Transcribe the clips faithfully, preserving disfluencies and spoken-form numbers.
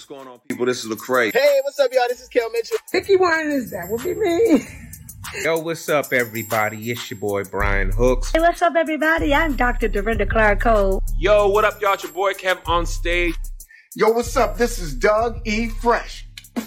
What's going on, people? This is Lecrae. Hey, what's up, y'all? This is Kel Mitchell. Hickey Winans, that would be me. Yo, what's up, everybody? It's your boy, Brian Hooks. Hey, what's up, everybody? I'm Doctor Dorinda Clark Cole. Yo, what up, y'all? It's your boy, Kev on stage. Yo, what's up? This is Doug E. Fresh.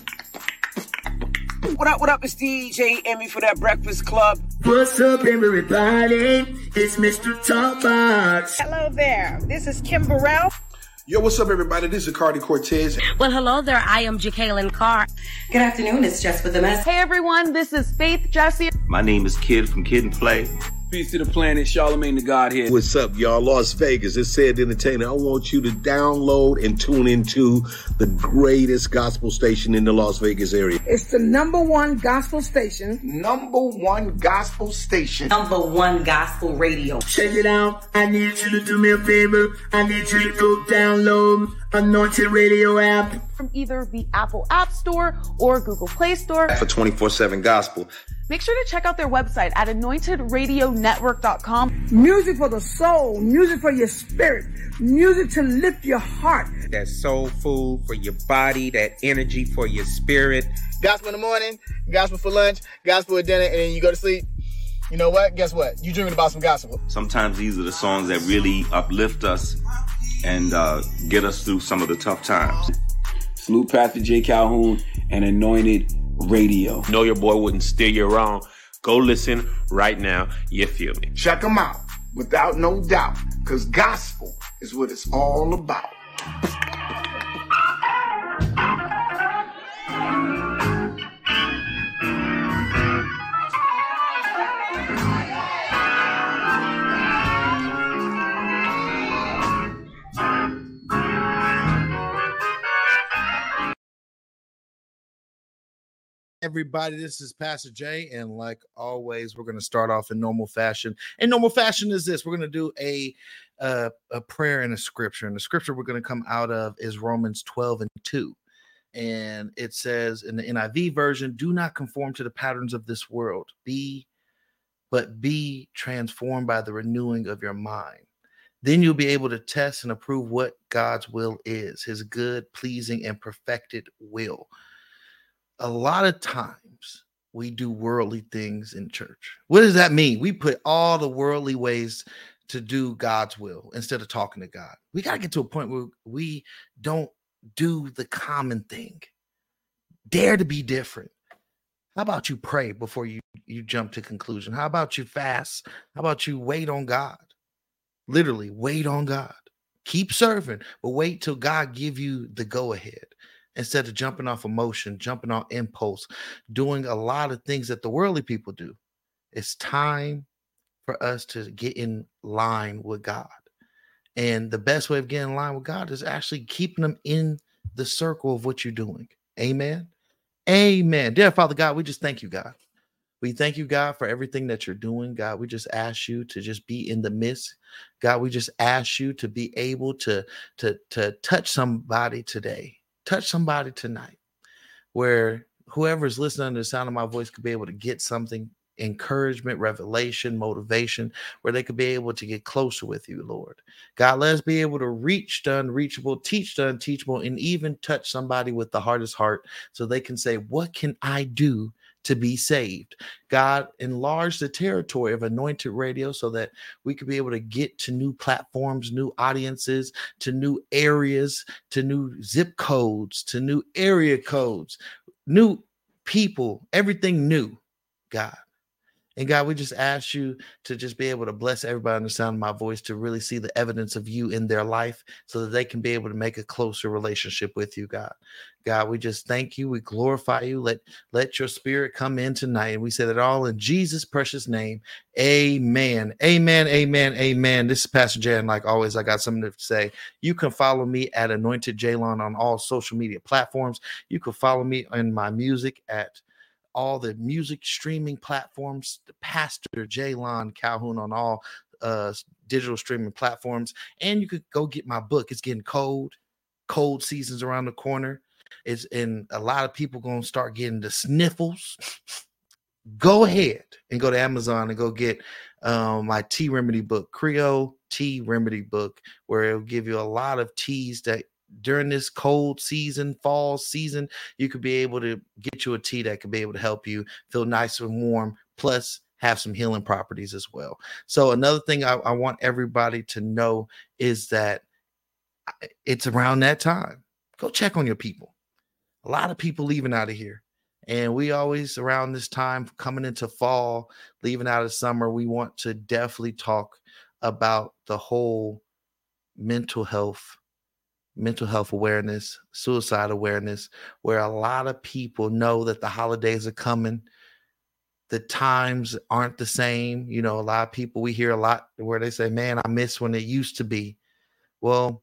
What up, what up? It's D J Emmy for that Breakfast Club. What's up, everybody? It's Mister Talkbox. Hello there. This is Kim Burrell. Yo, what's up, everybody? This is Cardi Cortez. Well, hello there. I am Jacqueline Carr. Good afternoon. It's Jess with the mess. Hey, everyone. This is Faith Jessie. My name is Kid from Kid and Play. Peace to the planet. Charlamagne the God here. What's up, y'all? Las Vegas. It's Said Entertainer. I want you to download and tune into the greatest gospel station in the Las Vegas area. It's the number one gospel station. Number one gospel station. Number one gospel radio. Check it out. I need you to do me a favor. I need you to go download Anointed Radio app. From either the Apple App Store or Google Play Store. For twenty-four seven Gospel. Make sure to check out their website at anointed radio network dot com. Music for the soul, music for your spirit, music to lift your heart. That soul food for your body, that energy for your spirit. Gospel in the morning, gospel for lunch, gospel at dinner, and then you go to sleep. You know what? Guess what? You dreaming about some gospel. Sometimes these are the songs that really uplift us and uh, get us through some of the tough times. Salute Pastor J. Calhoun and Anointed Radio. Know your boy wouldn't steer you wrong. Go listen right now. You feel me? Check them out, without no doubt, because gospel is what it's all about. Everybody, this is Pastor Jay, and like always, we're going to start off in normal fashion. And normal fashion is this: we're going to do a uh, a prayer and a scripture. And the scripture we're going to come out of is Romans twelve and two, and it says in the N I V version, "Do not conform to the patterns of this world, be but be transformed by the renewing of your mind. Then you'll be able to test and approve what God's will is, His good, pleasing, and perfected will." A lot of times we do worldly things in church. What does that mean? We put all the worldly ways to do God's will instead of talking to God. We got to get to a point where we don't do the common thing. Dare to be different. How about you pray before you, you jump to conclusion? How about you fast? How about you wait on God? Literally, wait on God. Keep serving, but wait till God give you the go ahead. Instead of jumping off emotion, jumping on impulse, doing a lot of things that the worldly people do. It's time for us to get in line with God. And the best way of getting in line with God is actually keeping them in the circle of what you're doing. Amen. Amen. Dear Father God, we just thank you, God. We thank you, God, for everything that you're doing. God, we just ask you to just be in the midst. God, we just ask you to be able to, to, to touch somebody today. Touch somebody tonight where whoever's listening to the sound of my voice could be able to get something, encouragement, revelation, motivation, where they could be able to get closer with you, Lord. God, let us be able to reach the unreachable, teach the unteachable, and even touch somebody with the hardest heart so they can say, what can I do to be saved? God, enlarge the territory of Anointed Radio so that we could be able to get to new platforms, new audiences, to new areas, to new zip codes, to new area codes, new people, everything new, God. And God, we just ask you to just be able to bless everybody in the sound of my voice to really see the evidence of you in their life so that they can be able to make a closer relationship with you, God. God, we just thank you. We glorify you. Let, let your spirit come in tonight. And we say that all in Jesus' precious name. Amen. Amen. Amen. Amen. This is Pastor Jay. And like always, I got something to say. You can follow me at Anointed Jaylon on all social media platforms. You can follow me in my music at all the music streaming platforms, the Pastor Jaylon Calhoun on all uh, digital streaming platforms. And you could go get my book. It's getting cold. Cold season's around the corner. It's and a lot of people going to start getting the sniffles. Go ahead and go to Amazon and go get um, my tea remedy book, Creole Tea Remedy book, where it'll give you a lot of teas that during this cold season, fall season, you could be able to get you a tea that could be able to help you feel nice and warm, plus have some healing properties as well. So another thing I, I want everybody to know is that it's around that time. Go check on your people. A lot of people leaving out of here. And we always, around this time, coming into fall, leaving out of summer, we want to definitely talk about the whole mental health, mental health awareness, suicide awareness, where a lot of people know that the holidays are coming. The times aren't the same. You know, a lot of people, we hear a lot where they say, man, I miss when it used to be. Well,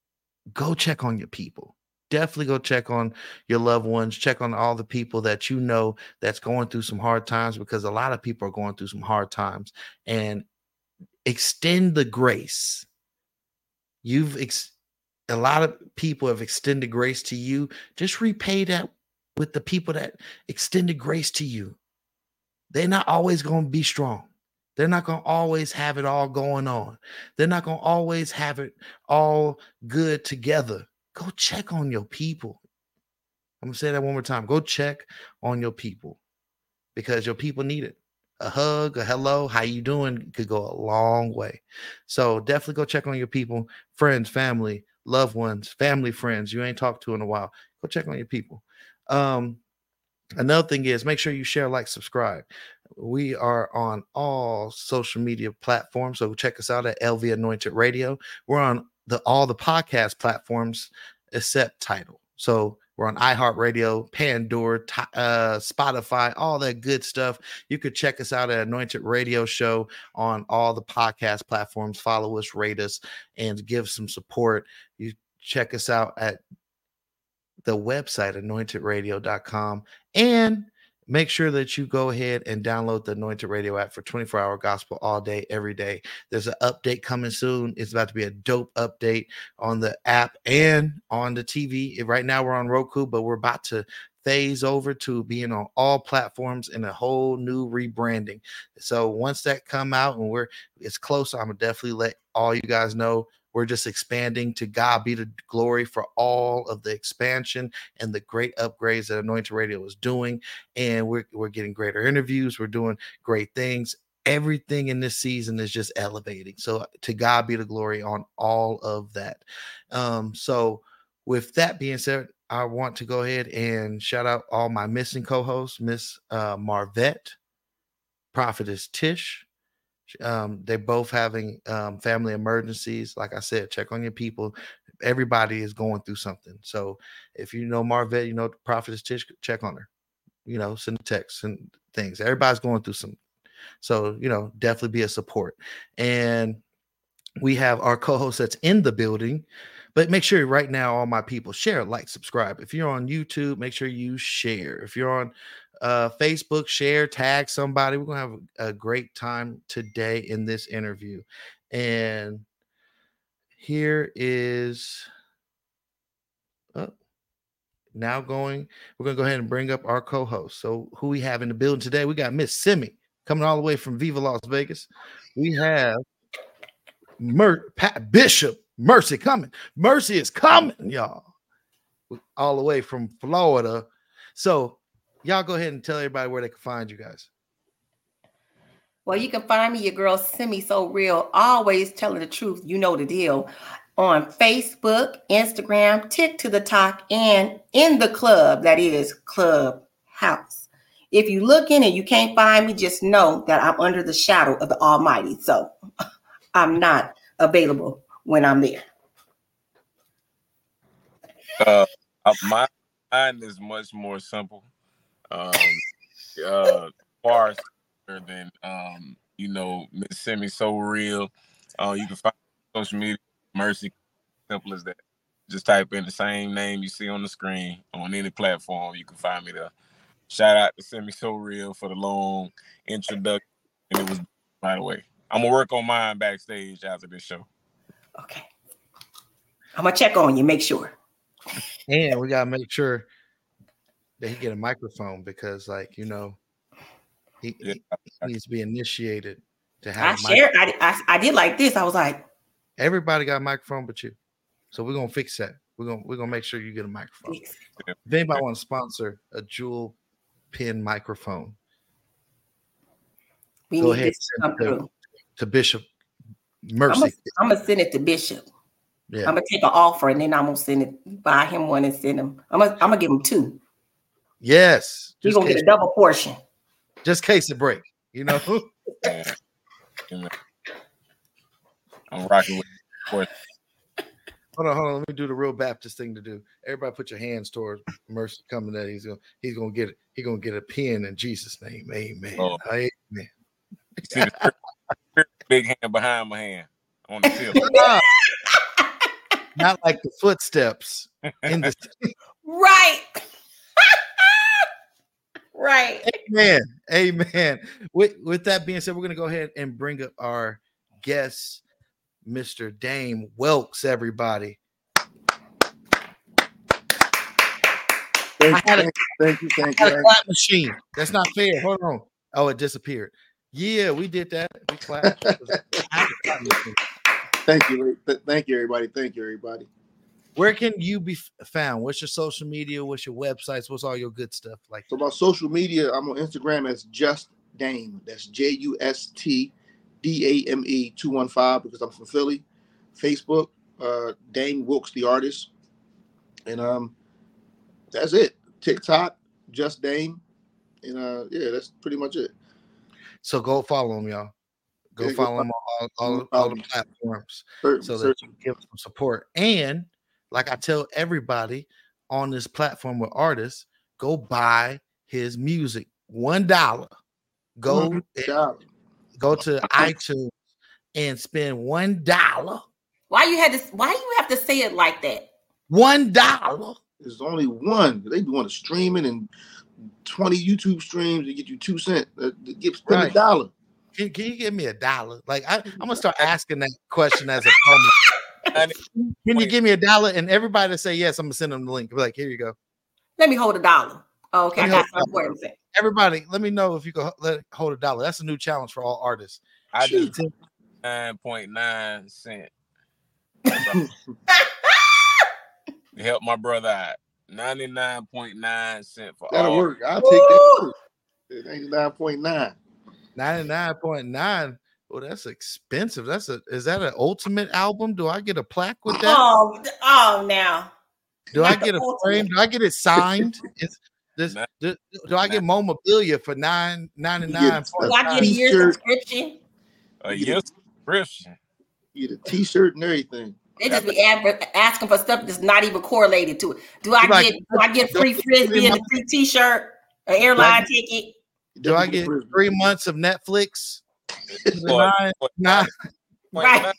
go check on your people. Definitely go check on your loved ones. Check on all the people that you know that's going through some hard times, because a lot of people are going through some hard times. And extend the grace. You've ex- a lot of people have extended grace to you. Just repay that with the people that extended grace to you. They're not always going to be strong. They're not going to always have it all going on. They're not going to always have it all good together. Go check on your people. I'm going to say that one more time. Go check on your people, because your people need it. A hug, a hello, how you doing could go a long way. So definitely go check on your people, friends, family, loved ones, family, friends you ain't talked to in a while. Go check on your people. Um, another thing is, make sure you share, like, subscribe. We are on all social media platforms, so check us out at L V Anointed Radio. We're on the all the podcast platforms except Tidal. So we're on iHeartRadio, Pandora, uh, Spotify, all that good stuff. You could check us out at Anointed Radio Show on all the podcast platforms. Follow us, rate us, and give some support. You check us out at the website, anointed radio dot com, and make sure that you go ahead and download the Anointed Radio app for twenty-four hour gospel all day, every day. There's an update coming soon. It's about to be a dope update on the app and on the T V. Right now we're on Roku, but we're about to phase over to being on all platforms in a whole new rebranding. So once that come out and we're it's close, I'm gonna definitely let all you guys know. We're just expanding. To God be the glory for all of the expansion and the great upgrades that Anointed Radio is doing. And we're, we're getting greater interviews. We're doing great things. Everything in this season is just elevating. So to God be the glory on all of that. Um, so with that being said, I want to go ahead and shout out all my missing co-hosts, Miss uh, Marvette, Prophetess Tish. Um, they're both having um, family emergencies. Like I said, check on your people. Everybody is going through something. So if you know Marvette, you know the Prophetess Tish, check on her. You know, send a text and things. Everybody's going through something. So, you know, definitely be a support. And we have our co-host that's in the building. But make sure right now, all my people, share, like, subscribe. If you're on YouTube, make sure you share. If you're on uh, Facebook, share, tag somebody. We're going to have a, a great time today in this interview. And here is oh, now going, we're going to go ahead and bring up our co-host. So who we have in the building today? We got Miss Simi coming all the way from Viva Las Vegas. We have Mer- Pat Bishop. Mercy coming. Mercy is coming, y'all. All the way from Florida. So y'all go ahead and tell everybody where they can find you guys. Well, you can find me, your girl Simi So Real, always telling the truth. You know the deal. On Facebook, Instagram, Tick to the Talk, and in the club, that is Clubhouse. If you look in and you can't find me, just know that I'm under the shadow of the Almighty. So I'm not available when I'm there. Uh, my mine is much more simple. Um, uh, far than um, you know, Miss Simi So Real. Uh, you can find social media, Mercy, simple as that. Just type in the same name you see on the screen on any platform. You can find me there. Shout out to Simi So Real for the long introduction, and it was right away. I'm gonna work on mine backstage after this show. Okay. I'm going to check on you, make sure. And we got to make sure that he get a microphone because, like, you know, he, yeah. he needs to be initiated to have I a shared, I, I, I did like this. I was like. Everybody got a microphone but you. So we're going to fix that. We're gonna we're gonna make sure you get a microphone. If anybody want to sponsor a Jewel Pin microphone, we go need ahead this to come to, through. to Bishop Mercy. I'm gonna send it to Bishop. Yeah. I'm gonna take an offer and then I'm gonna send it, buy him one and send him. I'm gonna, I'm gonna give him two. Yes. He's gonna get a double portion. Just case it break, you know. I'm rocking with Hold on, hold on. Let me do the real Baptist thing to do. Everybody put your hands towards Mercy coming there. He's gonna he's gonna get it. He's gonna get a pen in Jesus' name. Amen. Oh. Amen. See the big hand behind my hand on the field. Not like the footsteps in the right. Right. Amen. Amen. With with that being said, we're gonna go ahead and bring up our guest, Mister Dame Welks, everybody. Thank, I had a, thank you, thank I had you. a clap machine. That's not fair. Hold on. Oh, it disappeared. Yeah, we did that. We clapped. Thank you. Thank you, everybody. Thank you, everybody. Where can you be found? What's your social media? What's your websites? What's all your good stuff like? So about social media, I'm on Instagram as Just Dame. That's J U S T D A M E two one five because I'm from Philly. Facebook, uh, Dame Wilkes, the artist. And um, that's it. TikTok, Just Dame. And uh, yeah, that's pretty much it. So go follow him, y'all. Go Yeah, follow go him on all, all, all the platforms Certain, so that certain. you can give some support. And like I tell everybody on this platform with artists, go buy his music. One dollar. Go and, go to iTunes and spend one dollar. Why you had to? Why you have to say it like that? One dollar. There's only one. They want to stream it and twenty YouTube streams to get you two cents. Uh, get spend Right. a dollar. Can, can you give me a dollar? Like I, I'm gonna start asking that question as a promo. Can you give me a dollar? And everybody say yes, I'm gonna send them the link. Be like, here you go. Let me hold a dollar. Oh, okay, I Let me got hold something for him. Everybody, let me know if you can let hold a dollar. That's a new challenge for all artists. I just nine point nine cent. To help my brother out. ninety-nine point nine cent for That'll all. work. I'll take that. ninety-nine point nine. ninety-nine point nine. Well, that's expensive. That's a is that an ultimate album? Do I get a plaque with that? Oh, oh, now. Do I Not get the a ultimate. frame? Do I get it signed? It's this. Do, do I get memorabilia for nine ninety nine? Do I get a year subscription? A year subscription. You get a T-shirt and everything. They just be adver- asking for stuff that's not even correlated to it. Do I Like- get do I get free frisbee and a free T-shirt, an airline ticket? Do I get three months of Netflix? Boy, Nine, nine. Right.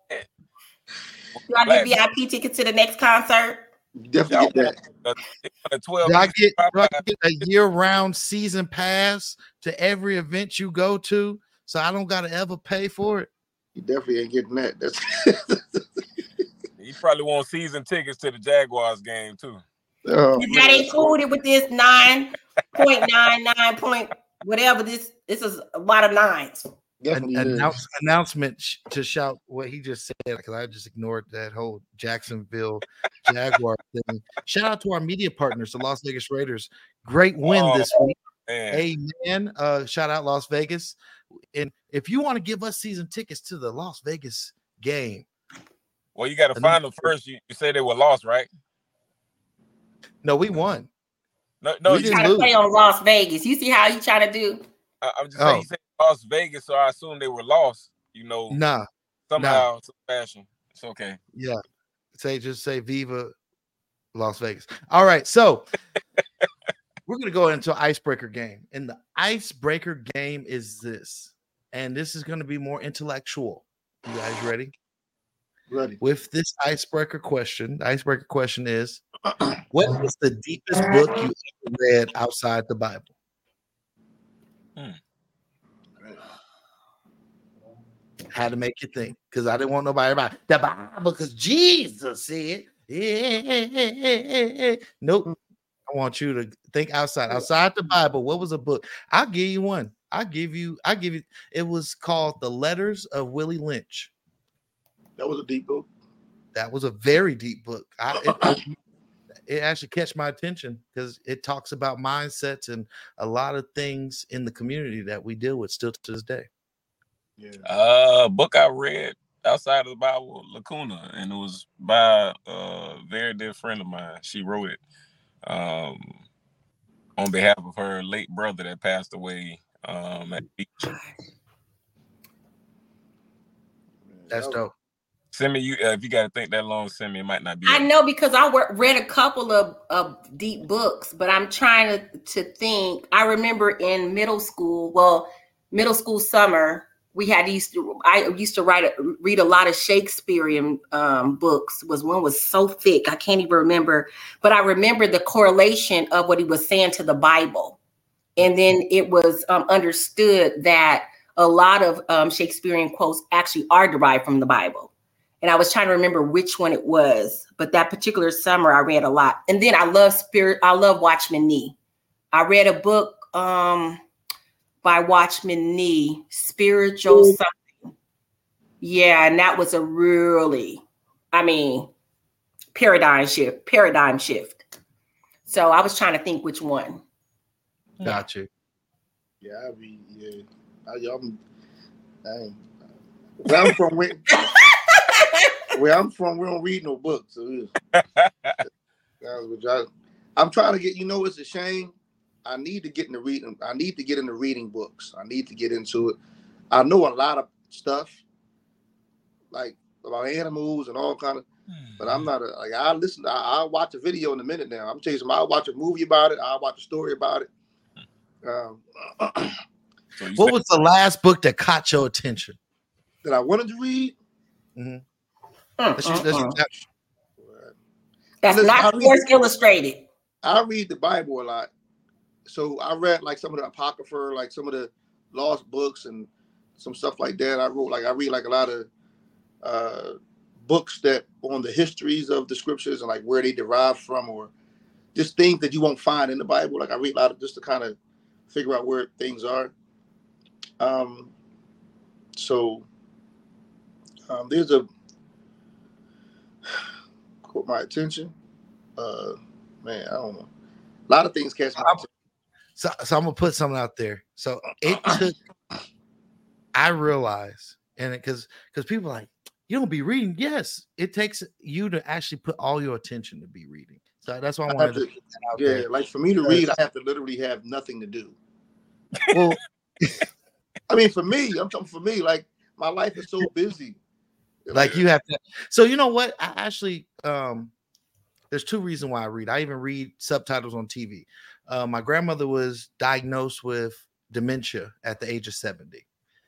Do I get V I P tickets to the next concert? Definitely get that. twelve Do I get, do I get a year-round season pass to every event you go to, so I don't gotta ever pay for it? You definitely ain't getting that. That's You probably want season tickets to the Jaguars game too. oh, Is that included with this nine point nine nine point whatever this? This is a lot of nines. An, announce, announcement sh- to shout what he just said because I just ignored that whole Jacksonville Jaguar thing. Shout out to our media partners, the Las Vegas Raiders. Great win Oh, this week. man. Amen. Uh, shout out Las Vegas. And if you want to give us season tickets to the Las Vegas game, Well, you got to find them first. You, you say they were lost, right? no, we won. No, no. We You didn't Trying to play on Las Vegas. You see how you trying to do? I, I'm just Oh. saying, you said Las Vegas, so I assume they were lost. You know, Nah, somehow, some fashion. It's okay. yeah. Say just say Viva Las Vegas. All right, so we're gonna go into an icebreaker game, and the icebreaker game is this, and this is gonna be more intellectual. You guys ready? Ready. With this icebreaker question, the icebreaker question is, what is the deepest book you ever read outside the Bible? Hmm. Had to make you think because I didn't want nobody about the Bible because Jesus said, yeah. Nope. I want you to think outside, outside the Bible. What was a book? I'll give you one. I'll give you, I'll give you, it was called The Letters of Willie Lynch. That was a deep book. that was a very deep book. I, it, it actually catch my attention because it talks about mindsets and a lot of things in the community that we deal with still to this day. Yeah. Uh, book I read outside of the Bible, Lacuna, and it was by a very dear friend of mine. She wrote it um, on behalf of her late brother that passed away um, at the beach. That's dope. Send me, you uh, if you got to think that long, send me. It might not be. I know because I wor- read a couple of, of deep books, but I'm trying to, to think. I remember in middle school, well, middle school summer, we had used to. I used to write, a, read a lot of Shakespearean um, books. Was one was so thick I can't even remember, but I remember the correlation of what he was saying to the Bible, and then it was um, understood that a lot of um, Shakespearean quotes actually are derived from the Bible. And I was trying to remember which one it was, but that particular summer I read a lot. And then I love spirit. I love Watchman Nee. I read a book um, by Watchman Nee, Spiritual Ooh. Something. Yeah, and that was a really, I mean, paradigm shift. Paradigm shift. So I was trying to think which one. Got you. Yeah, I mean, yeah, I, I'm, I, where I'm from, where, where I'm from, we don't read no books. So I, I'm trying to get, you know, it's a shame. I need to get into reading. I need to get into reading books. I need to get into it. I know a lot of stuff, like about animals and all kind of, but I'm not a, like, I listen, I, I'll watch a video in a minute now. I'm telling you something, I'll watch a movie about it. I'll watch a story about it. Um, so what was the last book that caught your attention? That I wanted to read? Mm-hmm. That's, that's, that's, that's not Sports Illustrated. I read the Bible a lot. So I read like some of the Apocrypha, like some of the lost books and some stuff like that. I wrote like I read like a lot of uh, books that on the histories of the scriptures and like where they derive from, or just things that you won't find in the Bible. Like I read a lot of just to kind of figure out where things are. Um, so um, there's a caught my attention. Uh, man, I don't know. A lot of things catch my attention. So, so I'm gonna put something out there. So it took. I realize, and because because people are like, you don't be reading. Yes, it takes you to actually put all your attention to be reading. So that's why I wanted I to, to put that out yeah, there. Like for me to read, I have to literally have nothing to do. Well, I mean, for me, I'm talking for me. Like my life is so busy. Like you have to. So you know what? I actually, um, there's two reasons why I read. I even read subtitles on T V. Uh, my grandmother was diagnosed with dementia at the age of seventy.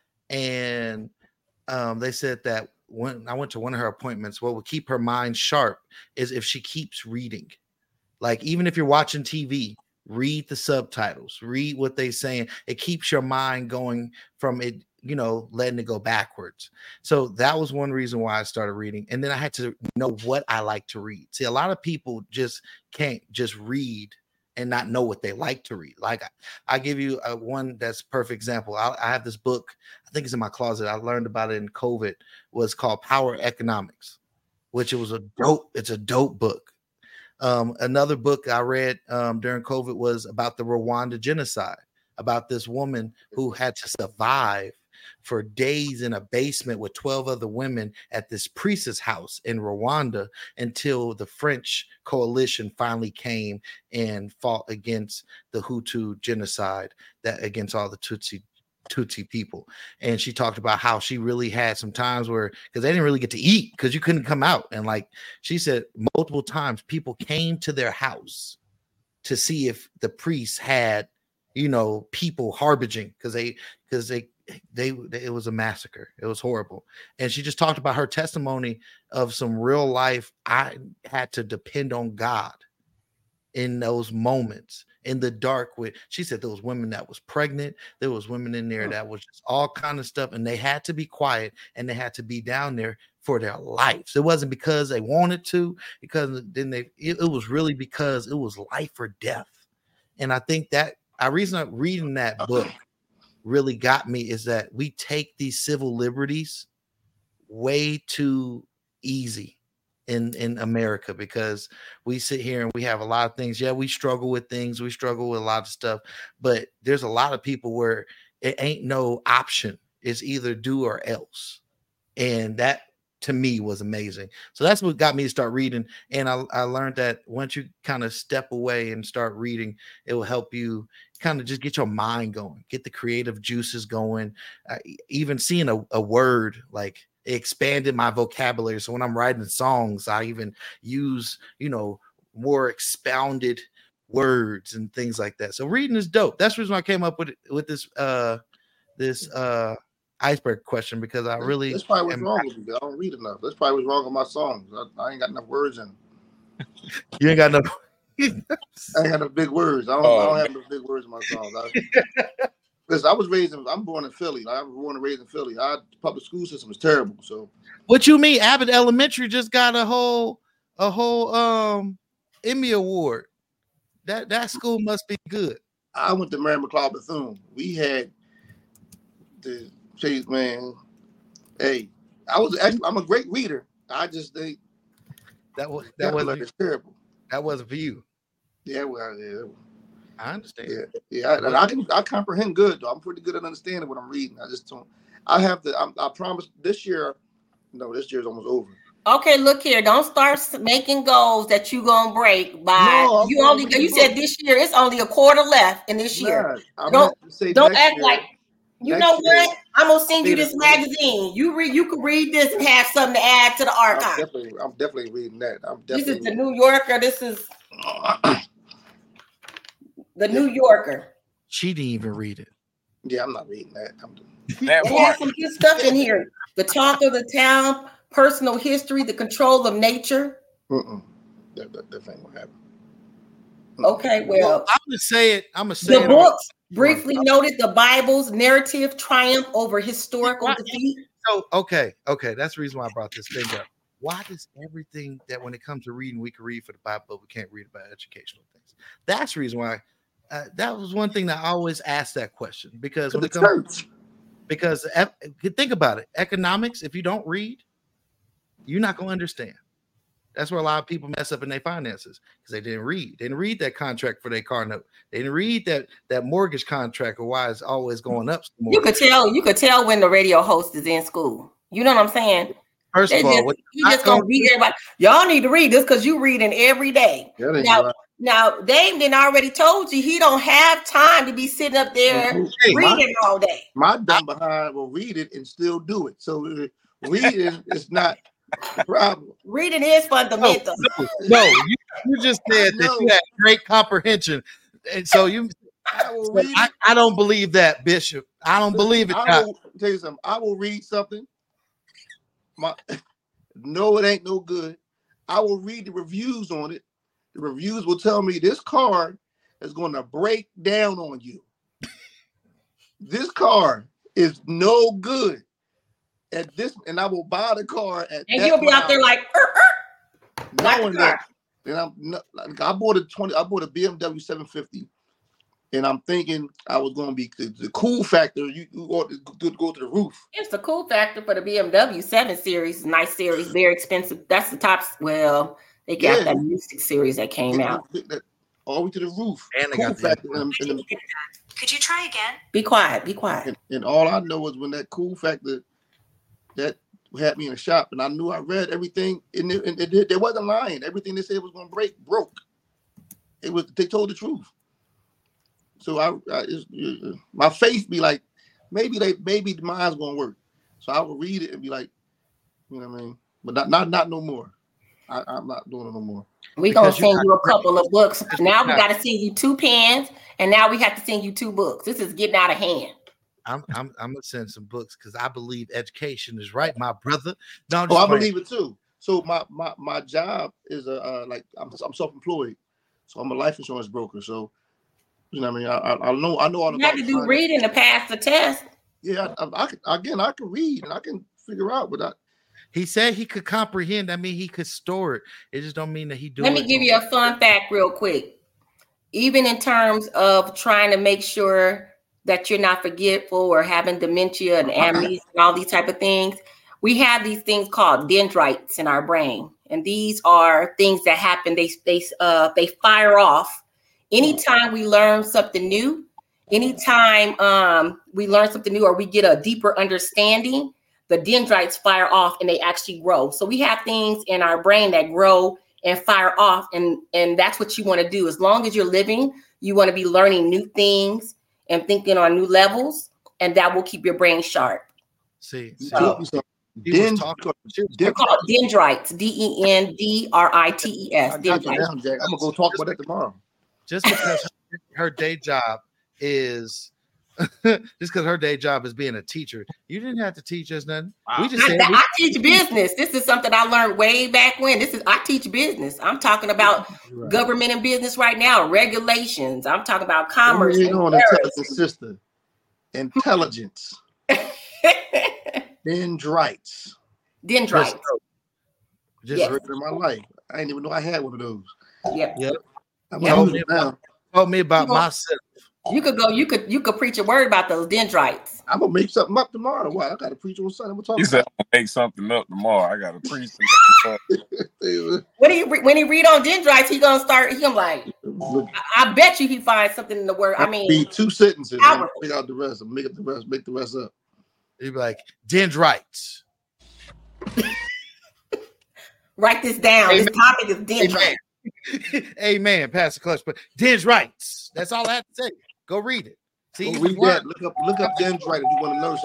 And um, they said that when I went to one of her appointments, what would keep her mind sharp is if she keeps reading. Like, even if you're watching T V, read the subtitles, read what they're saying. It keeps your mind going from it, you know, letting it go backwards. So that was one reason why I started reading. And then I had to know what I like to read. See, a lot of people just can't just read and not know what they like to read. Like, I give you a one that's perfect example. I, I have this book, I think it's in my closet. I learned about it in COVID. Was called Power Economics, which it was a dope. It's a dope book. Um, another book I read um, during COVID was about the Rwanda genocide, about this woman who had to survive for days in a basement with twelve other women at this priest's house in Rwanda until the French coalition finally came and fought against the Hutu genocide, that against all the Tutsi Tutsi people. And she talked about how she really had some times where, because they didn't really get to eat because you couldn't come out. And like she said, multiple times people came to their house to see if the priests had, you know, people harbinging because they because they They, they it was a massacre. It was horrible. And she just talked about her testimony of some real life. I had to depend on God in those moments in the dark. With she said there was women that was pregnant, there was women in there that was just all kind of stuff, and they had to be quiet and they had to be down there for their lives. It wasn't because they wanted to, because then they it, it was really because it was life or death. And I think that I reason I'm reading that book really got me is that we take these civil liberties way too easy in in America, because we sit here and we have a lot of things. Yeah, we struggle with things. We struggle with a lot of stuff, but there's a lot of people where it ain't no option. It's either do or else. And that to me was amazing. So that's what got me to start reading. And I, I learned that once you kind of step away and start reading, it will help you kind of just get your mind going, get the creative juices going. Uh, even seeing a, a word, like, it expanded my vocabulary. So when I'm writing songs, I even use, you know, more expounded words and things like that. So reading is dope. That's the reason I came up with with this uh this uh iceberg question, because I really that's probably what's wrong with me. I don't read enough. That's probably what's wrong with my songs. I, I ain't got enough words in them. You ain't got enough. I ain't got enough big words. I don't, oh. I don't have enough big words in my songs. I, Because I was raised in, I'm born in Philly. I was born and raised in Philly. Our public school system is terrible. So, what you mean? Abbott Elementary just got a whole, a whole um Emmy award. That that school must be good. I went to Mary McLeod Bethune. We had the chase man. Hey, I was actually, I'm a great reader. I just think that was that was like terrible. That wasn't for you. Yeah, well, yeah. I understand. Yeah, yeah. And I can I comprehend good though. I'm pretty good at understanding what I'm reading. I just don't. I have to. I, I promise this year. No, this year's almost over. Okay, look here. Don't start making goals that you gonna break by. No, you only. You said this year. It's only a quarter left in this year. Nah, don't don't act year, like. You know what? Year, I'm gonna send you this magazine. You read. You can read this and have something to add to the archive. I'm definitely, I'm definitely reading that. I'm definitely. This is the New Yorker. This is. The New Yorker. She didn't even read it. Yeah, I'm not reading that. I'm that it has some good stuff in here. The talk of the town, personal history, the control of nature. Mm-mm. That, that, that ain't what happened. Okay, well, well, I'm gonna say it. I'm gonna say the it. books briefly noted the Bible's narrative triumph over historical why, defeat. So okay, okay, that's the reason why I brought this thing up. Why does everything that when it comes to reading, we can read for the Bible, but we can't read about educational things? That's the reason why. Uh, that was one thing that I always asked that question, because when it comes, because uh, think about it, economics. If you don't read, you're not going to understand. That's where a lot of people mess up in their finances, because they didn't read. They didn't read that contract for their car note. They didn't read that that mortgage contract, or why it's always going up. You could tell. You could tell when the radio host is in school. You know what I'm saying? First they of all, just, you just gonna read everybody. Y'all need to read this because you reading every day. Now, right. now, Dave then already told you he don't have time to be sitting up there hey, reading my, all day. My dumb behind will read it and still do it. So reading is not the problem. Reading is fundamental. No, no, no you, you just said that you had great comprehension, and so you. I, will read I, I don't believe that, Bishop. I don't believe it. I will tell you something. I will read something. My, no, it ain't no good. I will read the reviews on it. The reviews will tell me this car is going to break down on you. This car is no good at this, and I will buy the car at. And you'll be out there like, er, er. Knowing that. And I'm not, like, I bought a twenty. I bought a B M W seven fifty. And I'm thinking I was going to be the, the cool factor. You, you ought to go, go to the roof. It's the cool factor for the B M W seven series. Nice series, very expensive. That's the top. Well, they got yeah. that music series that came yeah, out. That, all the way to the roof. And they cool got factor. the, and, and, Could you try again? Be quiet. Be quiet. And, and all I know is when that cool factor that had me in a shop, and I knew I read everything, and it, and it, it wasn't lying. Everything they said was going to break broke. It was. They told the truth. So I, I it's, my faith be like, maybe they, maybe mine's gonna work. So I will read it and be like, you know what I mean? But not, not, not no more. I, I'm not doing it no more. We're gonna send you a couple of books. Now we got to send you two pens, and now we have to send you two books. This is getting out of hand. I'm, I'm, I'm gonna send some books because I believe education is right, my brother. No, oh, I believe it too. So my, my, my job is a uh, like I'm, I'm self-employed, so I'm a life insurance broker. So. You know what I mean? I, I know I know all you about. You have to do reading to pass the test. Yeah, I, I, I again I can read and I can figure out, but I. He said he could comprehend. I mean, he could store it. It just don't mean that he do. Let me give you a fun fact real quick. Even in terms of trying to make sure that you're not forgetful or having dementia and amnesia and all these type of things, we have these things called dendrites in our brain. And these are things that happen. They they uh they fire off anytime we learn something new. Anytime um we learn something new or we get a deeper understanding, the dendrites fire off and they actually grow. So we have things in our brain that grow and fire off, and and that's what you want to do. As long as you're living, you want to be learning new things and thinking on new levels, and that will keep your brain sharp. See, so, Den- they're called dendrites. D E N D R I T E S. I got you down, Jack. I'm gonna go talk about that tomorrow. Just because her, her day job is just because her day job is being a teacher, you didn't have to teach us nothing. We just I, said I, we- I teach business. This is something I learned way back when. This is I teach business. I'm talking about Right. government and business right now, regulations. I'm talking about commerce. You know, and an terrorism. intelligent sister, intelligence, dendrites, Dendrites. just Yes. heard in my life. I didn't even know I had one of those. Yep. Yep. I'm Yep. gonna use it now. Told me about You go- myself. You could go. You could. You could preach a word about those dendrites. I'm gonna make something up tomorrow. Why? I got to preach on Sunday. We'll talk You said about I'm gonna make something up tomorrow. I gotta preach. it. When he re- when he read on dendrites, he gonna start. He gonna like. Look, I, I bet you he finds something in the word. I mean, read two sentences. And powerful. figure out the rest. And make up the rest. Make the rest up. He'd be like, dendrites. write this down. Amen. This topic is dendrites. Amen. Amen, Pastor Clutch. But dendrites. That's all I have to say. Go read it. See, Go read that. Look up. Look up dendrite if you want to know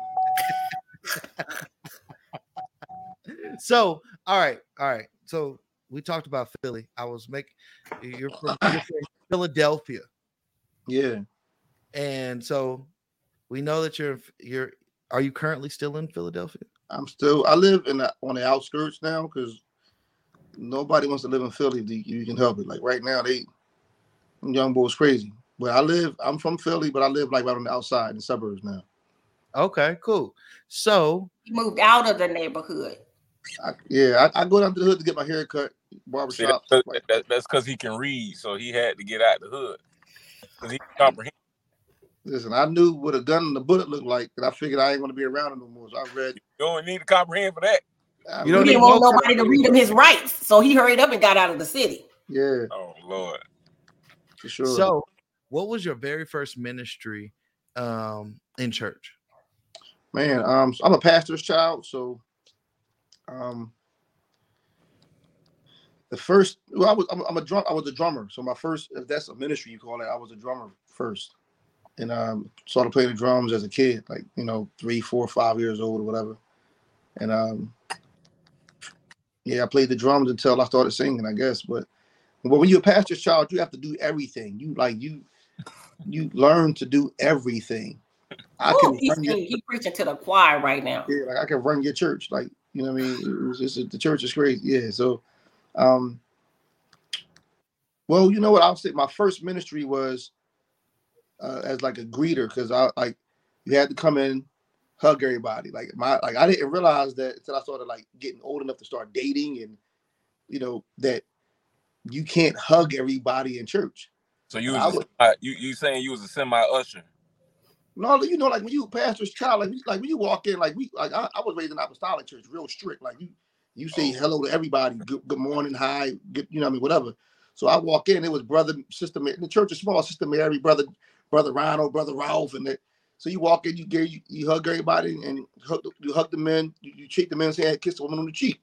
something. So, all right, all right. So we talked about Philly. I was making you're from, you're from Philadelphia. Yeah. And so we know that you're you're are you currently still in Philadelphia? I'm still. I live in the, on the outskirts now because nobody wants to live in Philly if you can help it. Like right now, they them young boys crazy. But I live. I'm from Philly, but I live like right on the outside in the suburbs now. Okay, cool. So You moved out of the neighborhood. I, yeah, I, I go down to the hood to get my hair cut, barbershop. See, that, that, that's because he can read, so he had to get out the hood because he can comprehend. Listen, I knew what a gun and a bullet looked like, and I figured I ain't going to be around it no more. So I read. You don't need to comprehend for that. I You didn't want nobody to read him his rights, so he hurried up and got out of the city. Yeah. Oh Lord. For sure. So what was your very first ministry um in church? Man, um, I'm a pastor's child, so um, the first, well, I was, I'm, I'm a drum, I was a drummer. So my first, if that's a ministry you call it, I was a drummer first, and um, started playing the drums as a kid, like you know, three, four, five years old or whatever, and um, yeah, I played the drums until I started singing, I guess. But but when you're a pastor's child, you have to do everything. You like you, you learn to do everything. I Ooh, can he's run your, he preaching to the choir right now. yeah, like I can run your church, like you know what I mean. It was just, the church is crazy, yeah. So, um, well, you know what? I'll say my first ministry was uh, as like a greeter because I like you had to come in, hug everybody. Like my like I didn't realize that until I started like getting old enough to start dating, and you know that you can't hug everybody in church. So you I was would- a, you you saying you was a semi usher? No, you know, like when you a pastor's child, like, like when you walk in, like we, like I, I was raised in apostolic church, real strict. Like you, you say hello to everybody, good, good morning, hi, good, you know what I mean, whatever. So I walk in, it was brother, sister, Ma- the church is small, sister Mary, brother, brother Ronald, brother Ralph, and that. So you walk in, you get, you, you hug everybody, and hug, you hug the men, you, you treat the men, say, hey, kiss the woman on the cheek.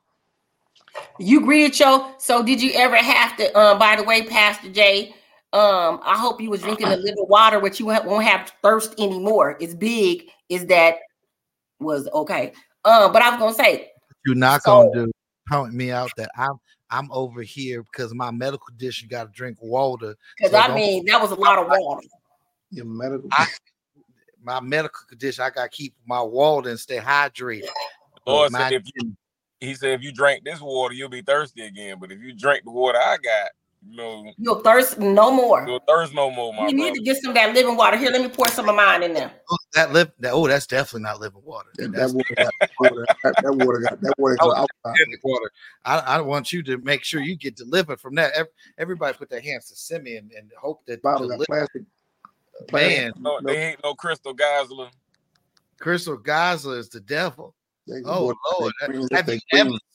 You greeted your. So did you ever have to? Um, by the way, Pastor Jay, um, I hope you was drinking the living water, which you won't won't have thirst anymore. It's big. Is that was okay? Um, but I was gonna say You're not So- gonna do point me out that I'm I'm over here because of my medical condition got to drink water. because So I don't- mean that was a lot of water. Your medical. I, my medical condition, I got to keep my water and stay hydrated. Lord My- said if you, he said if you drink this water, you'll be thirsty again. But if you drink the water I got, you know, You'll thirst no more. you'll thirst no more, my You need brother. to get some of that living water. Here, let me pour some of mine in there. Oh, that live that oh, that's definitely not living water. That, That's that water got, that, that water got, that water got outside. living water. I, I want you to make sure you get delivered from that. Ev- Everybody put their hands to semi and, and hope that Bottle the got li- plastic. man, No, they ain't no Crystal Geisler. Crystal Gaza is the devil. They- Oh water- Lord, they green, have they you green. ever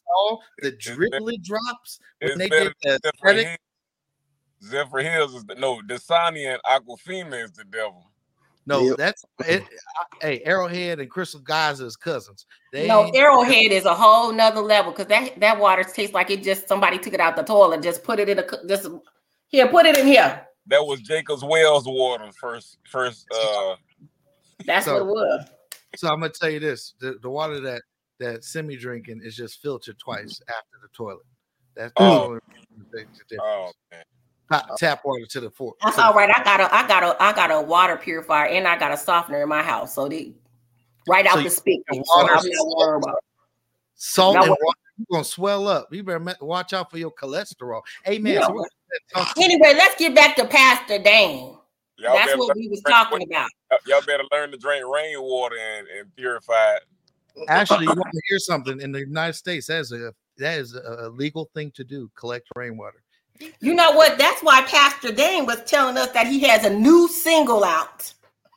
saw the dribbly drops when It's they better did than the Zephyr aesthetic. Hills. Zephyr Hills is the no. Dasani and Aquafina is the devil. No, Yep. that's it. I- Hey, Arrowhead and Crystal Geyser is cousins. They No, ain't- Arrowhead is a whole nother level because that, that water tastes like it just somebody took it out the toilet, just put it in a cu- just here, put it in here. That was Jacob's Wells water first. First, uh, That's So- what it was. So I'm gonna tell you this: the, the water that that Semi drinking is just filtered twice after the toilet. That's the Oh. only thing to do. oh man, Tap, tap water to the fork. That's all right. I got a I got a I got a water purifier and I got a softener in my house. So they right out So the you- spigot. the So water- I'm not worried about it. Salt Now and what- water, you're gonna swell up. You better ma- watch out for your cholesterol. Hey man, You so know we're what? gonna talk- Anyway, let's get back to Pastor Dane. y'all That's better what learn we was to drink- talking about. Y'all better learn to drink rainwater and, and purify it. Actually, you want to hear something in the United States? That is a that is a legal thing to do. Collect rainwater. You know what? That's why Pastor Dane was telling us that he has a new single out.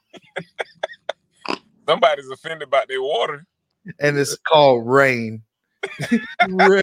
Somebody's offended about their water. And it's called Rain. Rain.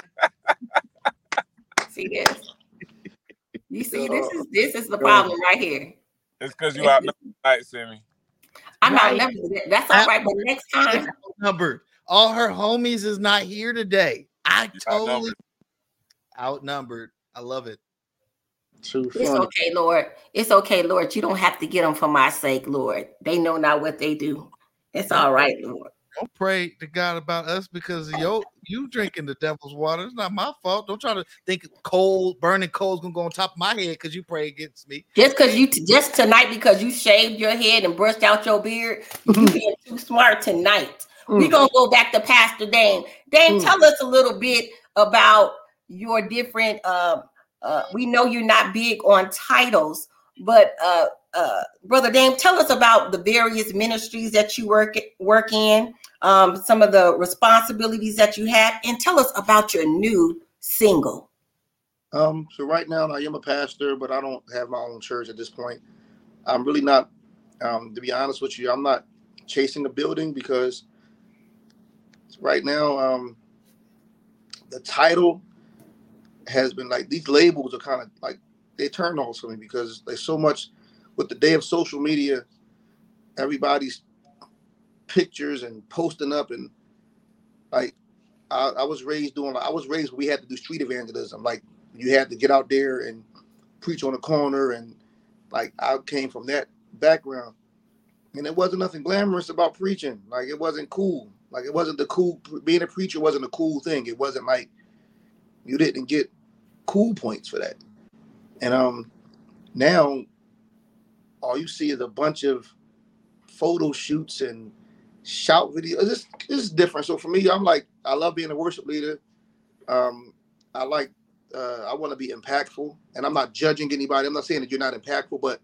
See this? You see, this is this is the problem right here. It's because you out night, Sammy. I'm Right. not never. That's all right, but next time. Outnumbered. All her homies is not here today. I totally outnumbered. outnumbered. I love it. Too It's funny. okay, Lord. It's okay, Lord. You don't have to get them for my sake, Lord. They know not what they do. It's all right, Lord. Don't pray to God about us because yo, you drinking the devil's water. It's not my fault. Don't try to think cold, burning coal's gonna go on top of my head because you pray against me. Just because you t- just tonight because you shaved your head and brushed out your beard, you being too smart tonight. We're gonna go back to Pastor Dane. Dane, Mm. tell us a little bit about your different. Uh, uh, we know you're not big on titles, but uh, uh, Brother Dane, tell us about the various ministries that you work work in, um, some of the responsibilities that you have, and tell us about your new single. Um, so right now I am a pastor, but I don't have my own church at this point. I'm really not, um, to be honest with you, I'm not chasing a building because right now um, the title has been like, these labels are kind of like, they turn off for me because there's so much with the day of social media, everybody's pictures and posting up and like, I, I was raised doing, I was raised, we had to do street evangelism. Like you had to get out there and preach on the corner. And like, I came from that background and it wasn't nothing glamorous about preaching. Like it wasn't cool. Like it wasn't the cool, being a preacher wasn't a cool thing. It wasn't like, you didn't get cool points for that. And um, now all you see is a bunch of photo shoots and shout videos. It's, it's different. So for me, I'm like, I love being a worship leader. Um, I like, uh, I want to be impactful, and I'm not judging anybody. I'm not saying that you're not impactful, but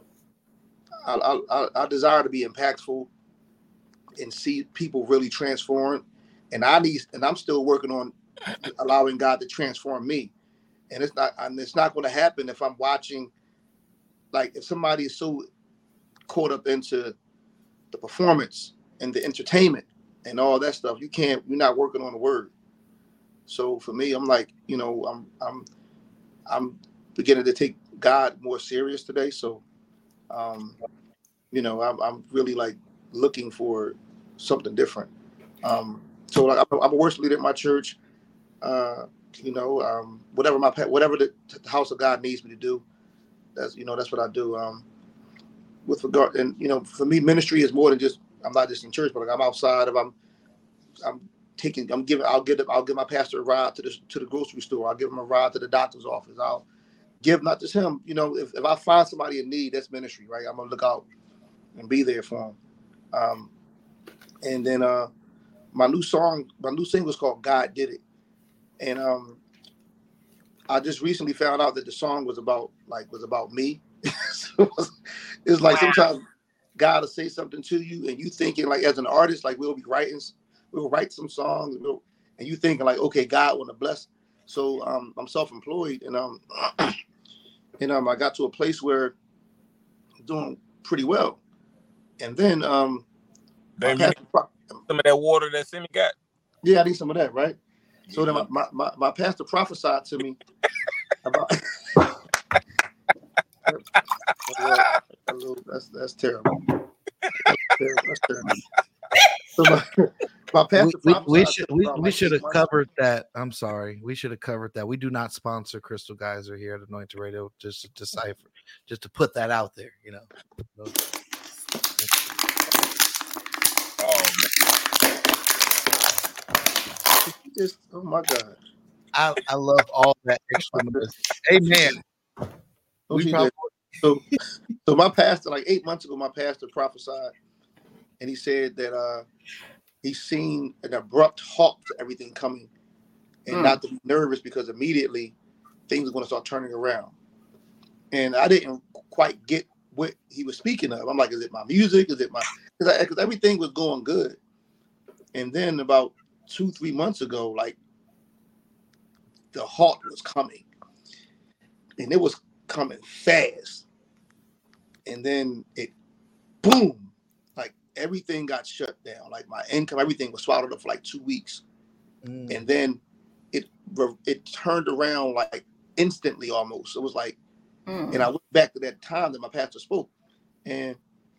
I, I, I desire to be impactful and see people really transform. And I need, and I'm still working on allowing God to transform me. And it's not, and it's not going to happen if I'm watching. Like if somebody is so caught up into the performance and the entertainment and all that stuff, you can't, you're not working on the word. So for me, I'm like, you know, I'm, I'm, I'm beginning to take God more serious today. So, um, you know, I'm, I'm really like looking for something different. Um, so like, I'm, I'm a worship leader at my church. Uh, you know, um, whatever my whatever the, the house of God needs me to do, that's you know that's what I do. Um, with regard, and you know, for me, ministry is more than just, I'm not just in church, but like I'm outside. If I'm, I'm taking, I'm giving, I'll give, I'll give my pastor a ride to the to the grocery store. I'll give him a ride to the doctor's office. I'll give not just him. You know, if, if I find somebody in need, that's ministry, right? I'm gonna look out and be there for him. Um, and then uh, my new song, my new single is called "God Did It." And um, I just recently found out that the song was about like was about me. So it was, it's like wow. Sometimes God will say something to you, and you thinking like as an artist, like we'll be writing, we'll write some songs, we'll, and you thinking like, okay, God want to bless. So um, I'm self-employed, and um, and um, I got to a place where I'm doing pretty well, and then um, Damn, you need some of that water that Simi got. Yeah, I need some of that, right? So then my, my, my, my pastor prophesied to me about that's that's terrible. That's terrible. That's terrible. So my, my pastor we, prophesied we, we should we, we like should eight have covered that. I'm sorry. We should have covered that. We do not sponsor Crystal Geyser here at Anointed Radio. Just to decipher, just to put that out there, you know. Oh man. Just, oh my God. I, I love all that extra noise. Amen. Oh, We probably, so, so my pastor, like eight months ago, my pastor prophesied, and he said that uh, he's seen an abrupt halt to everything coming, and mm. not to be nervous because immediately things are going to start turning around. And I didn't quite get what he was speaking of. I'm like, is it my music? Is it my? Because everything was going good, and then about two, three months ago, like the halt was coming, and it was coming fast, and then it, boom, like everything got shut down. Like my income, everything was swallowed up for like two weeks, mm. and then it it turned around like instantly almost. It was like, mm. and I went back to that time that my pastor spoke, and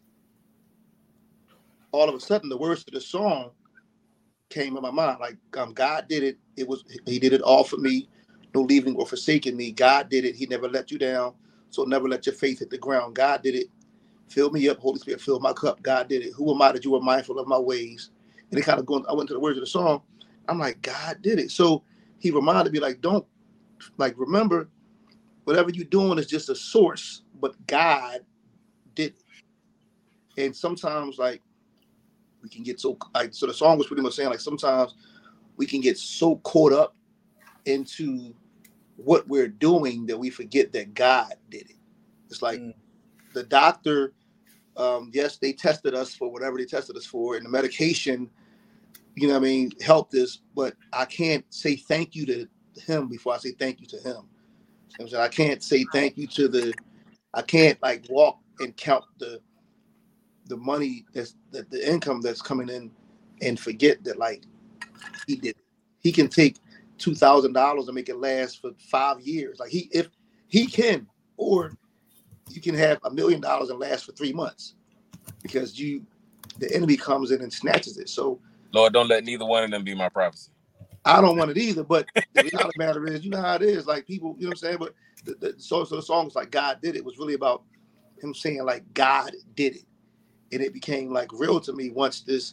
all of a sudden the words of the song came in my mind. Like, um, God did it. It was He did it all for me. No leaving or forsaking me. God did it. He never let you down. So never let your faith hit the ground. God did it. Fill me up. Holy Spirit, fill my cup. God did it. Who am I that you were mindful of my ways? And it kind of going, I went to the words of the song. I'm like, God did it. So he reminded me, like, don't, like, remember, whatever you're doing is just a source, but God did it. And sometimes, like, we can get so, like, so the song was pretty much saying, like, sometimes we can get so caught up into what we're doing that we forget that God did it. It's like mm. the doctor, um, yes, they tested us for whatever they tested us for, and the medication, you know what I mean, helped us, but I can't say thank you to him before I say thank you to him. You know what I'm saying? I can't say thank you to the, I can't like walk and count the the money that's that the income that's coming in and forget that like he did it. He can take two thousand dollars and make it last for five years. Like he, if he can, or you can have a million dollars and last for three months because you, the enemy comes in and snatches it. So Lord, don't let neither one of them be my prophecy. I don't want it either, but the reality matter is, you know how it is. Like people, you know what I'm saying? But the, the, so, so the song was like, God did it. It was really about him saying like, God did it. And it became like real to me once this,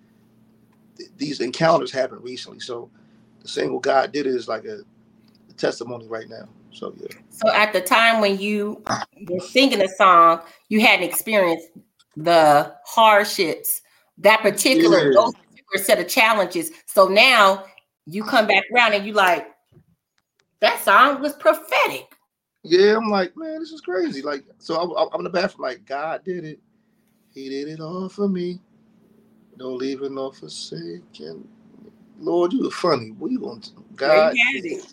th- these encounters happened recently. So the single God did it is like a, a testimony right now. So yeah. So at the time when you were singing the song, you hadn't experienced the hardships, that particular, yeah. those particular set of challenges. So now you come back around and you like, that song was prophetic. Yeah, I'm like, man, this is crazy. Like, so I, I'm in the bathroom like, God did it. He did it all for me. No leaving, no forsaking. Lord, you were funny. What you going to God did it.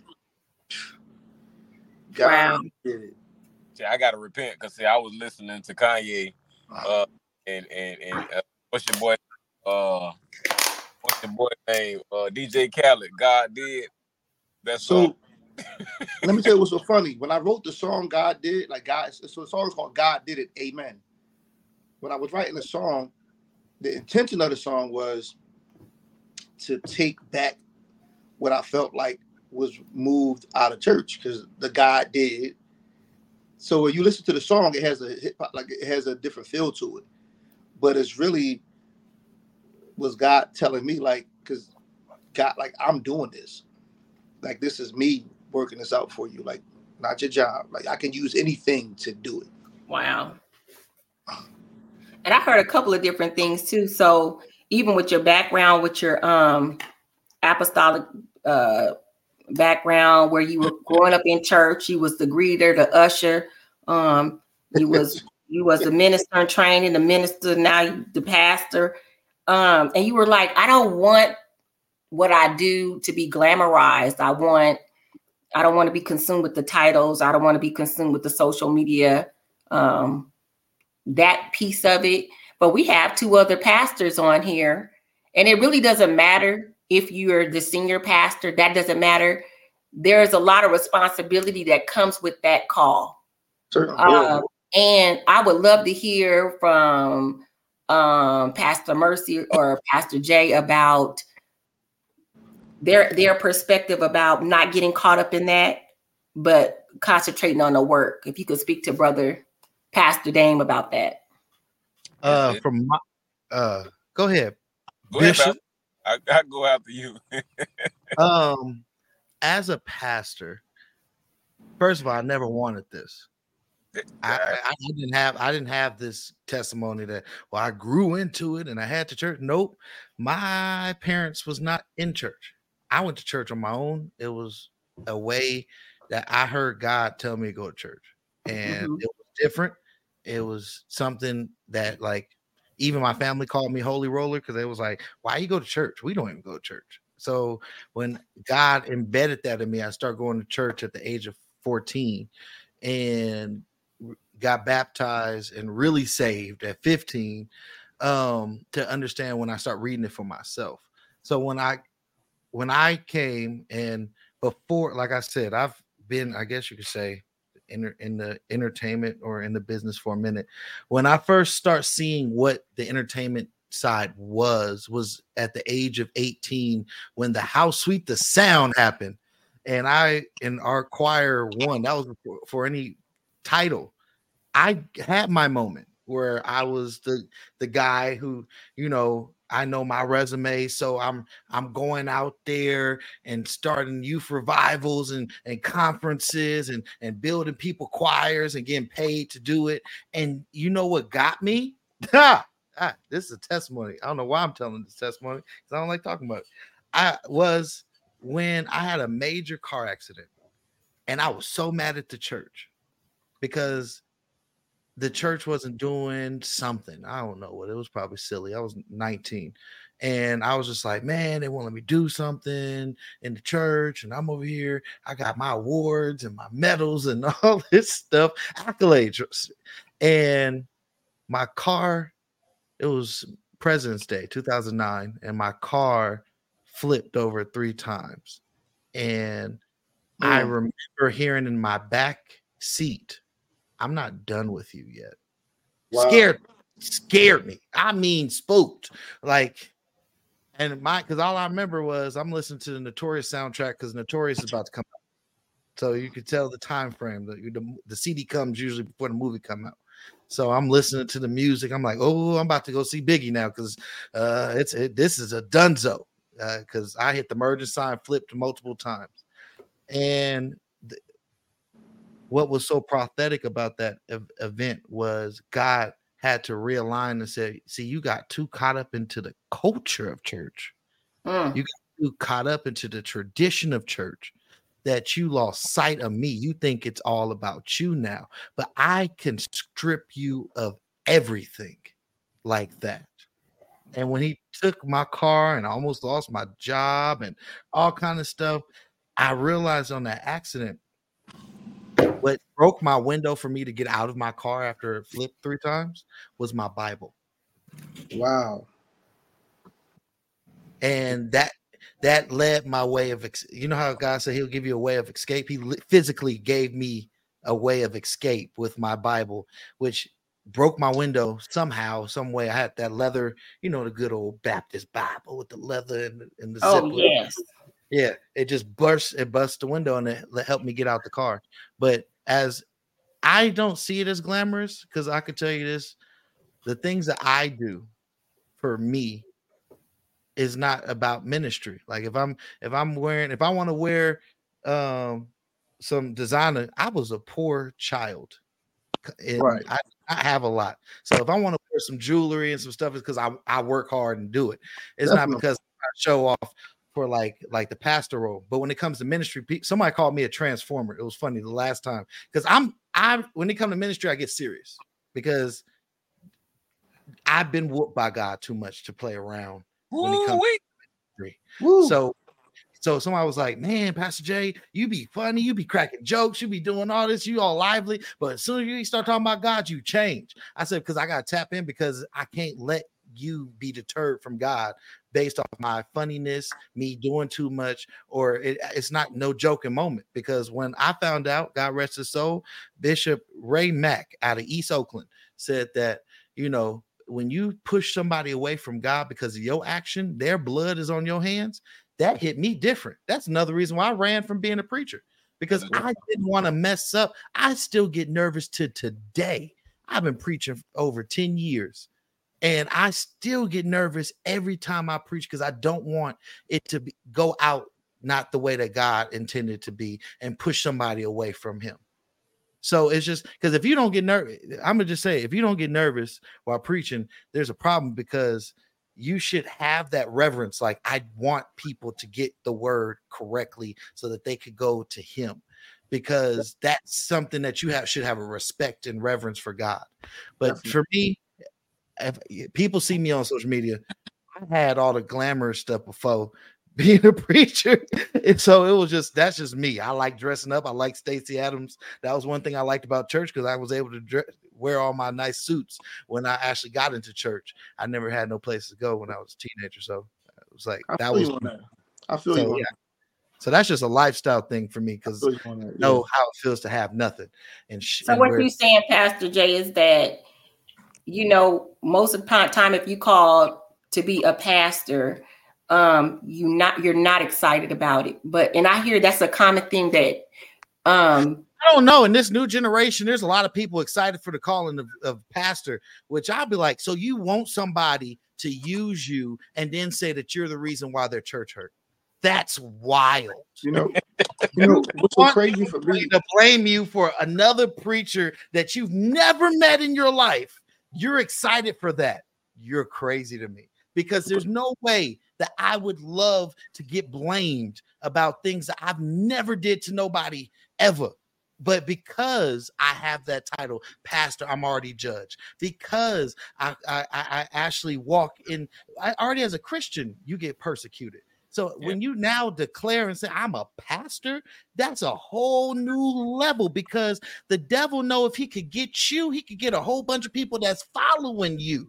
God wow. did it. See, I gotta repent because see, I was listening to Kanye, uh, and and and uh, what's your boy, uh, what's your boy name, uh, D J Khaled. God did. That's so. Let me tell you what's so funny. When I wrote the song, God did, like God. So the song is called God Did It. Amen. When I was writing the song, the intention of the song was to take back what I felt like was moved out of church because the God did. So when you listen to the song, it has a hip hop, like it has a different feel to it, but it's really was God telling me like, because God, like I'm doing this, like this is me working this out for you, like not your job. Like I can use anything to do it. Wow. And I heard a couple of different things too. So even with your background, with your um, apostolic uh, background, where you were growing up in church, you was the greeter, the usher, um, you was you was the minister in training, the minister, now you the pastor, um, and you were like, I don't want what I do to be glamorized. I want, I don't want to be consumed with the titles. I don't want to be consumed with the social media. Um, that piece of it. But we have two other pastors on here, And it really doesn't matter if you're the senior pastor, that doesn't matter. There's a lot of responsibility that comes with that call. Certainly. Uh, and I would love to hear from um, Pastor Mercy or Pastor Jay about their their perspective about not getting caught up in that, but concentrating on the work. If you could speak to Brother Pastor Dame about that. Uh, from my, uh, go ahead, Go Bishop. ahead, I, I go after you. um, as a pastor, first of all, I never wanted this. I, I, I didn't have I didn't have this testimony that, well, I grew into it and I had to church. Nope. My parents was not in church. I went to church on my own. It was a way that I heard God tell me to go to church. And mm-hmm. it was different. It was something that, like, even my family called me holy roller because they was like, why you go to church? We don't even go to church. So when God embedded that in me, I started going to church at the age of fourteen and got baptized and really saved at fifteen um, to understand when I start reading it for myself. So when I when I came and before, like I said, I've been, I guess you could say, in, in the entertainment or in the business for a minute. When I first start seeing what the entertainment side was, was at the age of eighteen when the How Sweet the Sound happened. And I, in our choir won, that was for, for any title. I had my moment where I was the the guy who, you know, I know my resume, so I'm I'm going out there and starting youth revivals and, and conferences and, and building people choirs and getting paid to do it. And you know what got me? ah, this is a testimony. I don't know why I'm telling this testimony because I don't like talking about it. I was when I had a major car accident, and I was so mad at the church because the church wasn't doing something. I don't know what. It was probably silly. I was nineteen. And I was just like, man, they won't let me do something in the church. And I'm over here. I got my awards and my medals and all this stuff, accolades. And my car, it was President's Day, two thousand nine. And my car flipped over three times. And mm. I remember hearing in my back seat, I'm not done with you yet. Wow. Scared, scared me. I mean, spooked. Like, and my, because all I remember was I'm listening to the Notorious soundtrack because Notorious is about to come out. So you could tell the time frame. The, the, the C D comes usually before the movie come out. So I'm listening to the music. I'm like, oh, I'm about to go see Biggie now because uh, it's it, this is a dunzo because uh, I hit the merging sign, flipped multiple times, and. The, What was so prophetic about that ev- event was God had to realign and say, see, you got too caught up into the culture of church. Mm. You got too caught up into the tradition of church that you lost sight of me. You think it's all about you now, but I can strip you of everything like that. And when he took my car and I almost lost my job and all kind of stuff, I realized on that accident, what broke my window for me to get out of my car after it flipped three times was my Bible. Wow. And that that led my way of, you know how God said he'll give you a way of escape? He physically gave me a way of escape with my Bible, which broke my window somehow, some way. I had that leather, you know, the good old Baptist Bible with the leather and, and the oh, zipper. yes. Yeah, it just burst, it bust the window and it helped me get out the car. But as I don't see it as glamorous, because I could tell you this, the things that I do for me is not about ministry. Like if I'm if I'm wearing, if I want to wear um some designer, I was a poor child. And right. I, I have a lot. So if I want to wear some jewelry and some stuff, it's because I, I work hard and do it. It's Definitely. Not because I show off for like like the pastor role. But when it comes to ministry, somebody called me a transformer. It was funny the last time because I'm I when it comes to ministry, I get serious because I've been whooped by God too much to play around when it comes to ministry. Woo. So so somebody was like, man, Pastor Jay, you be funny, you be cracking jokes, you be doing all this, you all lively, but as soon as you start talking about God, you change. I said, because I gotta tap in because I can't let you be deterred from God based off my funniness, me doing too much, or it, it's not no joking moment. Because when I found out, God rest his soul, Bishop Ray Mack out of East Oakland said that, you know, when you push somebody away from God because of your action, their blood is on your hands. That hit me different. That's another reason why I ran from being a preacher, because I didn't want to mess up. I still get nervous to today. I've been preaching for over ten years, and I still get nervous every time I preach because I don't want it to be, go out not the way that God intended to be and push somebody away from him. So it's just because if you don't get nervous, I'm going to just say, if you don't get nervous while preaching, there's a problem, because you should have that reverence. Like, I want people to get the word correctly so that they could go to him, because that's something that you have should have a respect and reverence for God. But Definitely. For me, if people see me on social media, I had all the glamorous stuff before being a preacher, and so it was just that's just me. I like dressing up. I like Stacey Adams. That was one thing I liked about church, because I was able to dress, wear all my nice suits when I actually got into church. I never had no place to go when I was a teenager, so it was like I that feel was. You on that. I feel so, you on yeah. that. So that's just a lifestyle thing for me, because I yeah. know how it feels to have nothing. And sh- so and what where- you're saying, Pastor Jay, is that, you know, most of the time if you call to be a pastor, um, you not you're not excited about it. But and I hear that's a common thing that um I don't know. In this new generation, there's a lot of people excited for the calling of, of pastor, which I'll be like, so you want somebody to use you and then say that you're the reason why their church hurt? That's wild. You know, you know what's so crazy for me to blame you for another preacher that you've never met in your life. You're excited for that. You're crazy to me, because there's no way that I would love to get blamed about things that I've never did to nobody ever. But because I have that title, pastor, I'm already judged. Because I, I, I actually walk in, I already as a Christian, you get persecuted. So yeah. when you now declare and say, I'm a pastor, that's a whole new level, because the devil know if he could get you, he could get a whole bunch of people that's following you.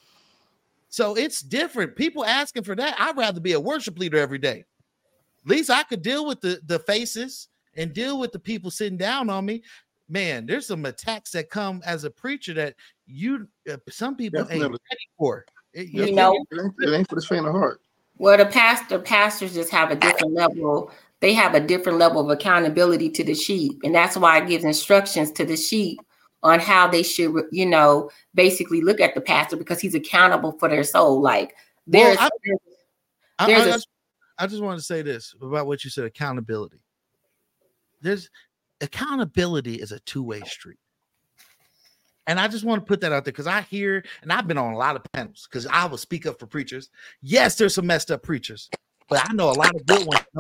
So it's different. People asking for that. I'd rather be a worship leader every day. At least I could deal with the, the faces and deal with the people sitting down on me. Man, there's some attacks that come as a preacher that you, uh, some people Definitely. ain't ready for. It, you know, it ain't, it ain't for the faint of heart. Well, the pastor, pastors just have a different level. They have a different level of accountability to the sheep. And that's why it gives instructions to the sheep on how they should, you know, basically look at the pastor, because he's accountable for their soul. Like there's, well, I, there's, I, a, I, I just want to say this about what you said, accountability. There's accountability is a two-way street. And I just want to put that out there, because I hear, and I've been on a lot of panels, because I will speak up for preachers. Yes, there's some messed up preachers, but I know a lot of good ones.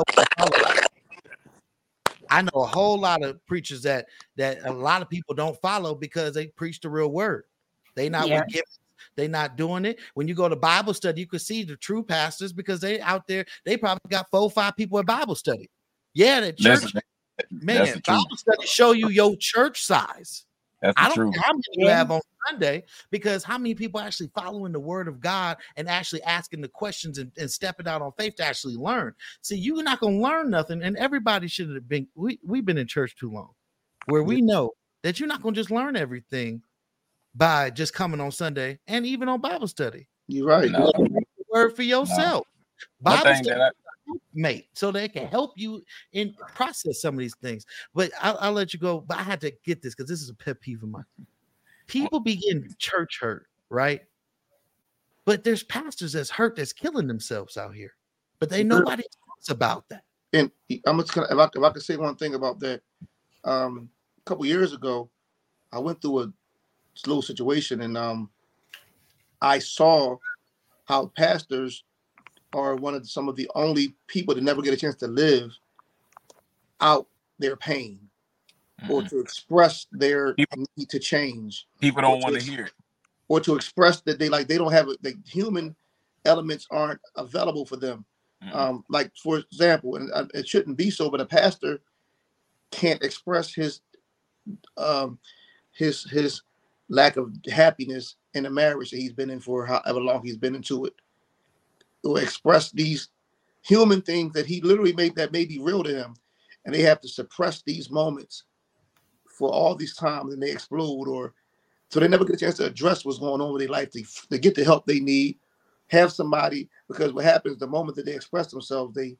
I know a whole lot of preachers that that a lot of people don't follow because they preach the real word. They not yeah. they not doing it. When you go to Bible study, you can see the true pastors, because they out there, they probably got four or five people at Bible study. Yeah, the church, that's, man, that's Bible study show you your church size. That's I don't truth. care how many you have on Sunday, because how many people actually following the word of God and actually asking the questions and, and stepping out on faith to actually learn. See, you're not going to learn nothing. And everybody should have been, we, we've been in church too long, where we know that you're not going to just learn everything by just coming on Sunday and even on Bible study. You're right. No. You the word for yourself. No. Bible study. That I- mate, so they can help you in process some of these things. But I'll, I'll let you go. But I had to get this, because this is a pet peeve of mine. People be getting church hurt, right? But there's pastors that's hurt, that's killing themselves out here. But they nobody talks about that. And I'm just gonna, if I, if I could say one thing about that, um, a couple years ago, I went through a little situation, and um, I saw how pastors are one of the, some of the only people that never get a chance to live out their pain mm-hmm. or to express their people, need to change. People don't want to hear it. Or to express that they like they don't have the human elements aren't available for them. Mm-hmm. Um, like for example, and it shouldn't be so, but a pastor can't express his um, his his lack of happiness in a marriage that he's been in for however long he's been into it, will express these human things that he literally made that may be real to him, and they have to suppress these moments for all these times, and they explode, or so they never get a chance to address what's going on with their life, to, to get the help they need, have somebody, because what happens the moment that they express themselves, they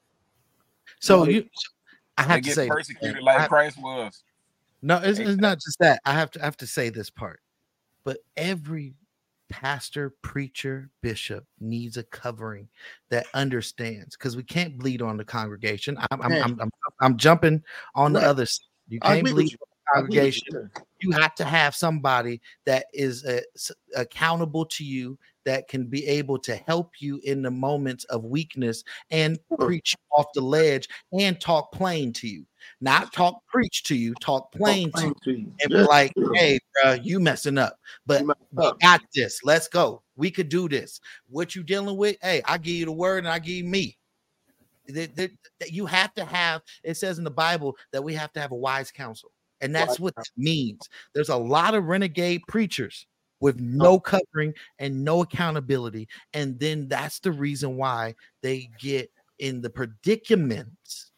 so you, I have they to get say persecuted like I, Christ was. No, it's, it's not just that. I have to I have to say this part, but every pastor, preacher, bishop needs a covering that understands, because we can't bleed on the congregation. I'm I'm I'm, I'm, I'm jumping on right. the other side. You can't bleed on the congregation. You have to have somebody that is uh, accountable to you, that can be able to help you in the moments of weakness and preach off the ledge and talk plain to you. Not talk preach to you, talk plain, talk plain to, to you. And yeah. be like, hey, bro, you messing up. But we got this. Let's go. We could do this. What you dealing with? Hey, I give you the word and I give you me. That, that, that you have to have, it says in the Bible that we have to have a wise counsel. And that's what it means. There's a lot of renegade preachers with no covering and no accountability. And then that's the reason why they get in the predicaments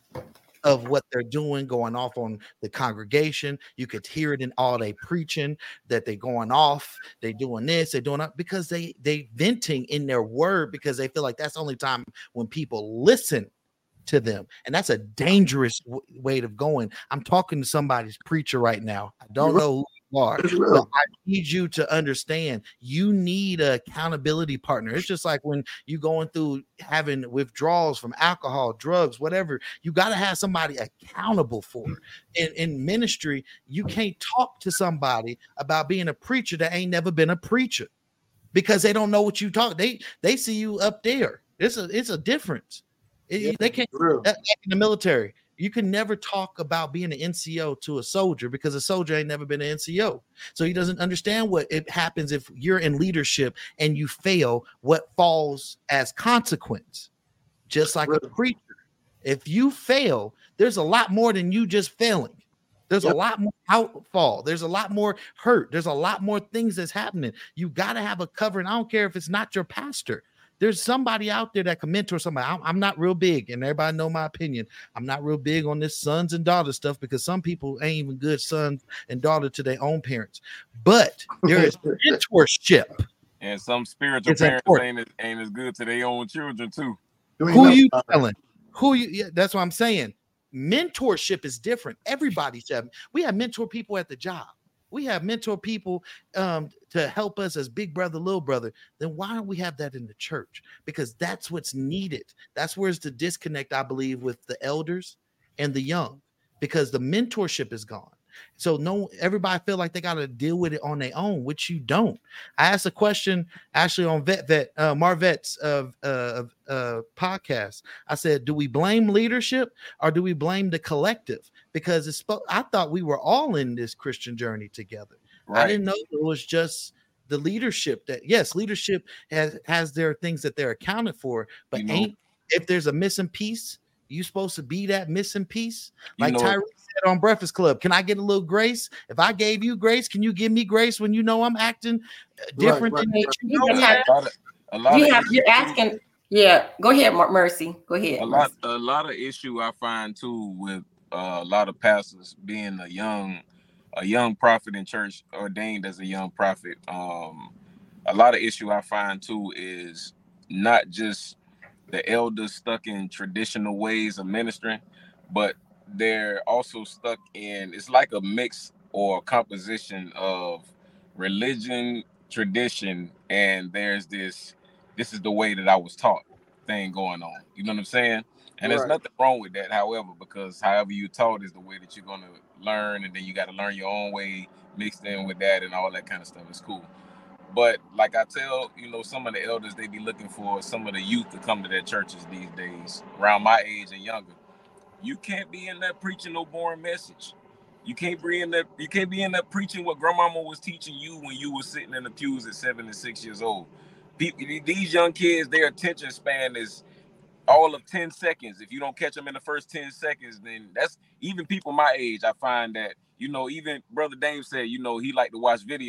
of what they're doing, going off on the congregation. You could hear it in all they preaching, that they going off, they doing this, they doing that, because they they venting in their word, because they feel like that's the only time when people listen to them. And that's a dangerous w- way of going. I'm talking to somebody's preacher right now. I don't know who you are, but I need you to understand you need an accountability partner. It's just like when you're going through having withdrawals from alcohol, drugs, whatever, you got to have somebody accountable for. In, in ministry, you can't talk to somebody about being a preacher that ain't never been a preacher, because they don't know what you talk. They they see you up there. It's a it's a difference. It, yeah, they can't, like in the military, you can never talk about being an N C O to a soldier, because a soldier ain't never been an N C O. So he doesn't understand what it happens if you're in leadership and you fail, what falls as consequence. Just like really? a preacher. If you fail, there's a lot more than you just failing. There's yep. a lot more outfall. There's a lot more hurt. There's a lot more things that's happening. You got to have a covering. I don't care if it's not your pastor. There's somebody out there that can mentor somebody. I'm, I'm not real big, and everybody know my opinion. I'm not real big on this sons and daughters stuff, because some people ain't even good sons and daughters to their own parents. But there is mentorship. And some spiritual it's parents ain't as, ain't as good to their own children too. Who you telling? Who you? Yeah, that's what I'm saying. Mentorship is different. Everybody should have. We have mentor people at the job. We have mentor people um, to help us as big brother, little brother. Then why don't we have that in the church? Because that's what's needed. That's where's the disconnect, I believe, with the elders and the young, because the mentorship is gone. So no, everybody feel like they got to deal with it on their own, which you don't. I asked a question actually on Vet Vet uh, Marvette's uh, uh, uh, podcast. I said, do we blame leadership or do we blame the collective? Because it's, I thought we were all in this Christian journey together. Right. I didn't know it was just the leadership that, yes, leadership has, has their things that they're accounted for, but you know, ain't, if there's a missing piece, you supposed to be that missing piece? Like you know, Tyree said on Breakfast Club, can I get a little grace? If I gave you grace, can you give me grace when you know I'm acting different right, right, than right. you know? You have, a lot of, a lot you have, you're asking, yeah, go ahead, Mercy. Go ahead. A lot, a lot of issue I find too with uh, a lot of pastors being a young, a young prophet in church, ordained as a young prophet. Um, a lot of issue I find too is not just the elders stuck in traditional ways of ministering, but they're also stuck in, it's like a mix or a composition of religion, tradition, and there's this, this is the way that I was taught thing going on. You know what I'm saying? And right. There's nothing wrong with that, however, because however you taught is the way that you're going to learn, and then you got to learn your own way mixed in with that and all that kind of stuff. It's cool. But like I tell, you know, some of the elders, they be looking for some of the youth to come to their churches these days, around my age and younger. You can't be in there preaching no boring message. You can't be in that. You can't be in there preaching what grandmama was teaching you when you were sitting in the pews at seven and six years old. People, these young kids, their attention span is all of ten seconds. If you don't catch them in the first ten seconds, then that's, even people my age, I find that, you know, even Brother Dame said, you know, he liked to watch videos.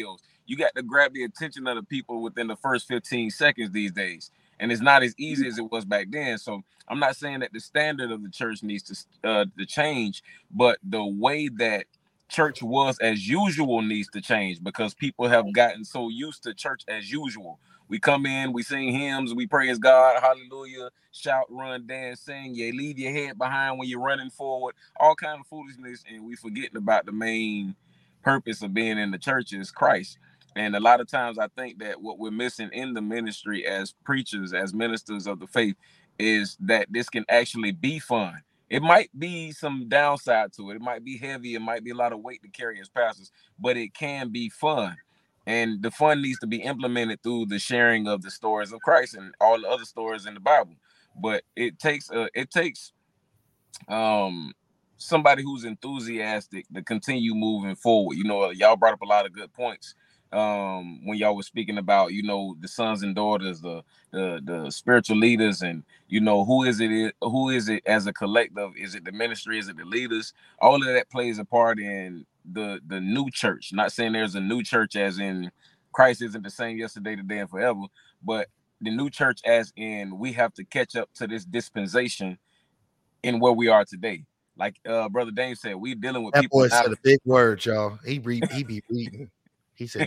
you got to grab the attention of the people within the first fifteen seconds these days. And it's not as easy as it was back then. So I'm not saying that the standard of the church needs to uh, to change, but the way that church was as usual needs to change, because people have gotten so used to church as usual. We come in, we sing hymns, we praise God, hallelujah, shout, run, dance, sing. You leave your head behind when you're running forward, all kind of foolishness, and we forgetting about the main purpose of being in the church is Christ. And a lot of times I think that what we're missing in the ministry as preachers, as ministers of the faith, is that this can actually be fun. It might be some downside to it. It might be heavy. It might be a lot of weight to carry as pastors, but it can be fun. And the fun needs to be implemented through the sharing of the stories of Christ and all the other stories in the Bible. But it takes uh, it takes um, somebody who's enthusiastic to continue moving forward. You know, y'all brought up a lot of good points. Um, when y'all were speaking about, you know, the sons and daughters, the, the the spiritual leaders, and you know, who is it who is it as a collective? Is it the ministry? Is it the leaders? All of that plays a part in the the new church. Not saying there's a new church as in Christ isn't the same yesterday, today, and forever, but the new church as in we have to catch up to this dispensation in where we are today. Like uh, Brother Dane said, we're dealing with that people. Boy said a big word, y'all. He read, he be reading. He said,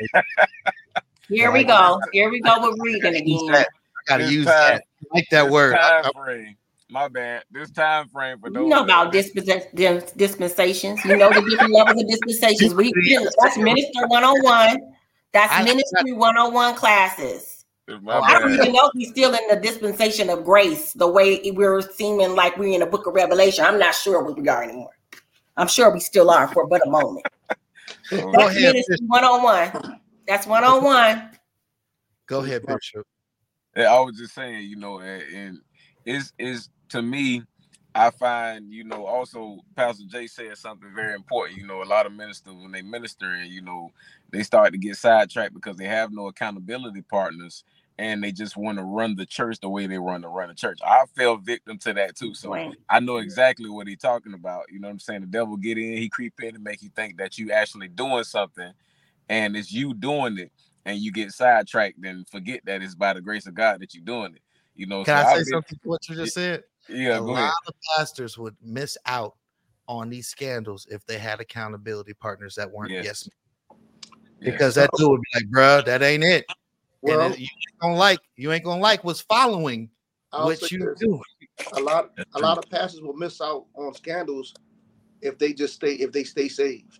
"Here we go. Here we go with reading again." I gotta This use time- that. I like that this word. I- Time frame. My bad. This time frame for those You know about dispensa- dis- dispensations. You know the different levels of dispensations. We that's minister one oh one. That's I- ministry one oh one classes. My I don't bad. even know if we're still in the dispensation of grace, the way we're seeming like we're in the book of Revelation. I'm not sure where we are anymore. I'm sure we still are for but a moment. Oh, That's ahead, ministry one oh one. That's one oh one. Go ahead, Bishop. Yeah, I was just saying, you know, and, and it's is to me, I find, you know, also Pastor Jay said something very important. You know, a lot of ministers when they minister, and you know, they start to get sidetracked because they have no accountability partners, and they just want to run the church the way they run to run the church. I fell victim to that too, so Right. I know exactly what he's talking about. You know what I'm saying? The devil get in, he creep in and make you think that you actually doing something, and it's you doing it, and you get sidetracked and forget that it's by the grace of God that you're doing it. You know, Can so I I've say been- something to what you just said? Yeah, a go lot ahead. of pastors would miss out on these scandals if they had accountability partners that weren't yes, Yes. men. Because that dude would be like, bro, that ain't it. Well, and it, you ain't gonna like you ain't gonna like what's following I'll what say you this. do. A lot, a lot of pastors will miss out on scandals if they just stay, if they stay saved.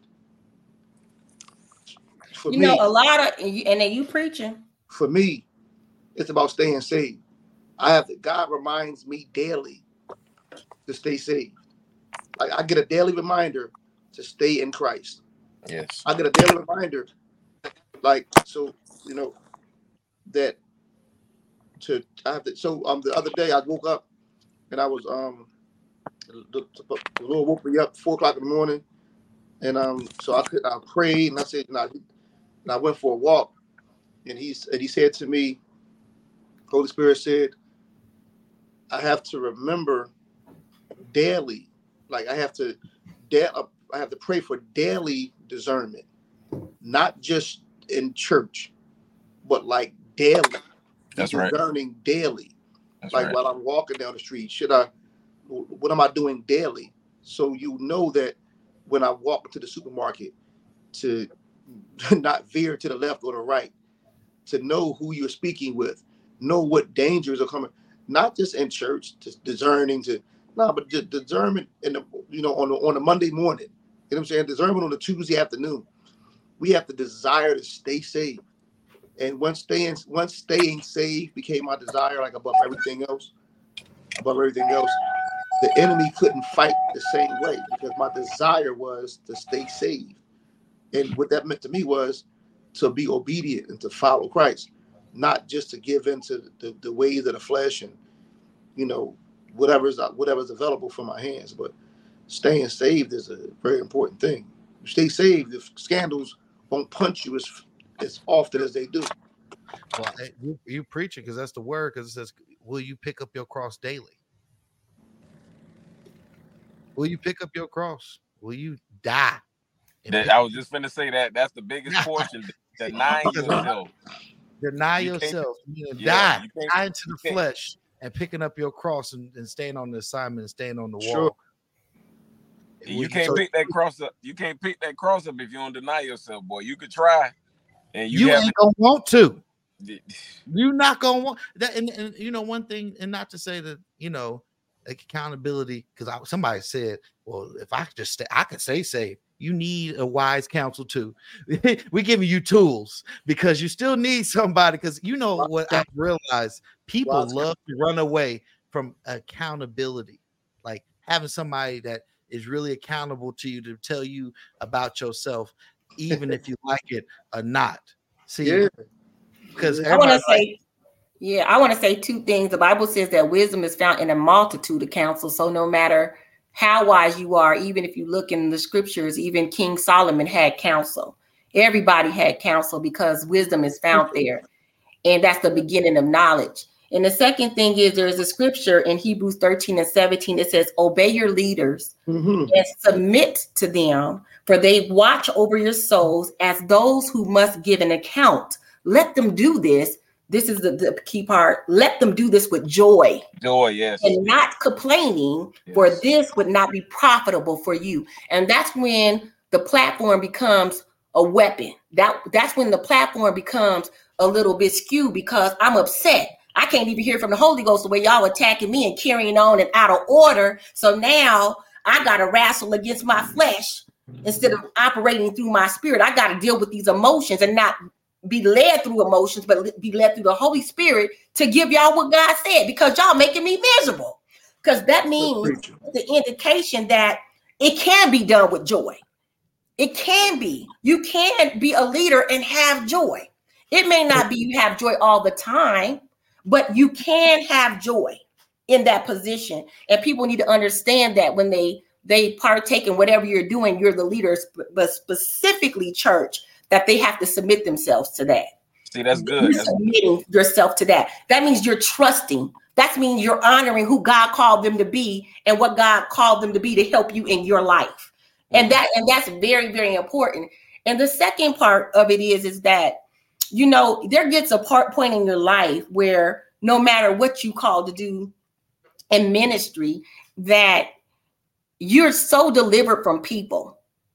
For You me, know, a lot of and then you preaching. for me, it's about staying saved. I have to, God reminds me daily to stay saved. Like I get a daily reminder to stay in Christ. Yes. I get a daily reminder, like so, you know, that to I have to. So um, the other day I woke up and I was um, the, the, the Lord woke me up four o'clock in the morning, and um, so I could I prayed and I said, and I, and I went for a walk, and he and he said to me, Holy Spirit said, I have to remember daily, like I have to, da- I have to pray for daily discernment, not just in church, but like daily. That's right. Discerning daily, That's like right. while I'm walking down the street, should I? What am I doing daily? So you know that when I walk into the supermarket, to not veer to the left or the right, to know who you're speaking with, know what dangers are coming. Not just in church, just discerning to no, but just discernment in the you know on the, on a Monday morning. You know what I'm saying? Discernment on a Tuesday afternoon. We have to desire to stay saved, and once staying once staying saved became my desire, like above everything else, above everything else, the enemy couldn't fight the same way because my desire was to stay saved, and what that meant to me was to be obedient and to follow Christ. Not just to give into the, the ways of the flesh and, you know, whatever's whatever's available for my hands. But staying saved is a very important thing. You stay saved if scandals won't punch you as as often as they do. Well, you, you preach it because that's the word. Because it says, "Will you pick up your cross daily? Will you pick up your cross? Will you die?" That, I was just finna say that that's the biggest portion. deny yourself. Deny You can't- yourself. You know, Yeah, die. you can't- Die into the you can't- flesh and picking up your cross and, and staying on the assignment and staying on the Sure. wall. You can't pick that cross up. You can't pick that cross up if you don't deny yourself, boy. You could try, and you, You haven't. ain't gonna want to. You're not gonna want that. And, and you know, one thing, and not to say that, you know, accountability, because somebody said, well, if I could just stay, I could stay safe. You need a wise counsel too. We're giving you tools because you still need somebody. Because you know what I've realized, people Wise love to run away from accountability, like having somebody that is really accountable to you to tell you about yourself, even if you like it or not. See, Yeah. because I want to say, yeah, I want to say two things. The Bible says that wisdom is found in a multitude of counsel. So no matter how wise you are, even if you look in the scriptures, even King Solomon had counsel. Everybody had counsel because wisdom is found there. And that's the beginning of knowledge. And the second thing is there's a scripture in Hebrews thirteen and seventeen. It says, obey your leaders Mm-hmm. and submit to them, for they watch over your souls as those who must give an account. Let them do this. This is the, the key part. Let them do this with joy. Joy, yes. And not complaining, Yes. for this would not be profitable for you. And that's when the platform becomes a weapon. That that's when the platform becomes a little bit skewed because I'm upset. I can't even hear from the Holy Ghost the way y'all attacking me and carrying on and out of order. So now I got to wrestle against my flesh instead of operating through my spirit. I got to deal with these emotions and not be led through emotions, but be led through the Holy Spirit to give y'all what God said, because y'all making me miserable. Because that means the indication that it can be done with joy. It can be. You can be a leader and have joy. It may not be you have joy all the time, but you can have joy in that position. And people need to understand that when they they partake in whatever you're doing, you're the leader, but specifically church, that they have to submit themselves to that. See, that's good. You're That's submitting yourself to that. That means you're trusting. That means you're honoring who God called them to be and what God called them to be to help you in your life. And that and that's very, very important. And the second part of it is, is that, you know, there gets a part point in your life where no matter what you call to do in ministry, that you're so delivered from people.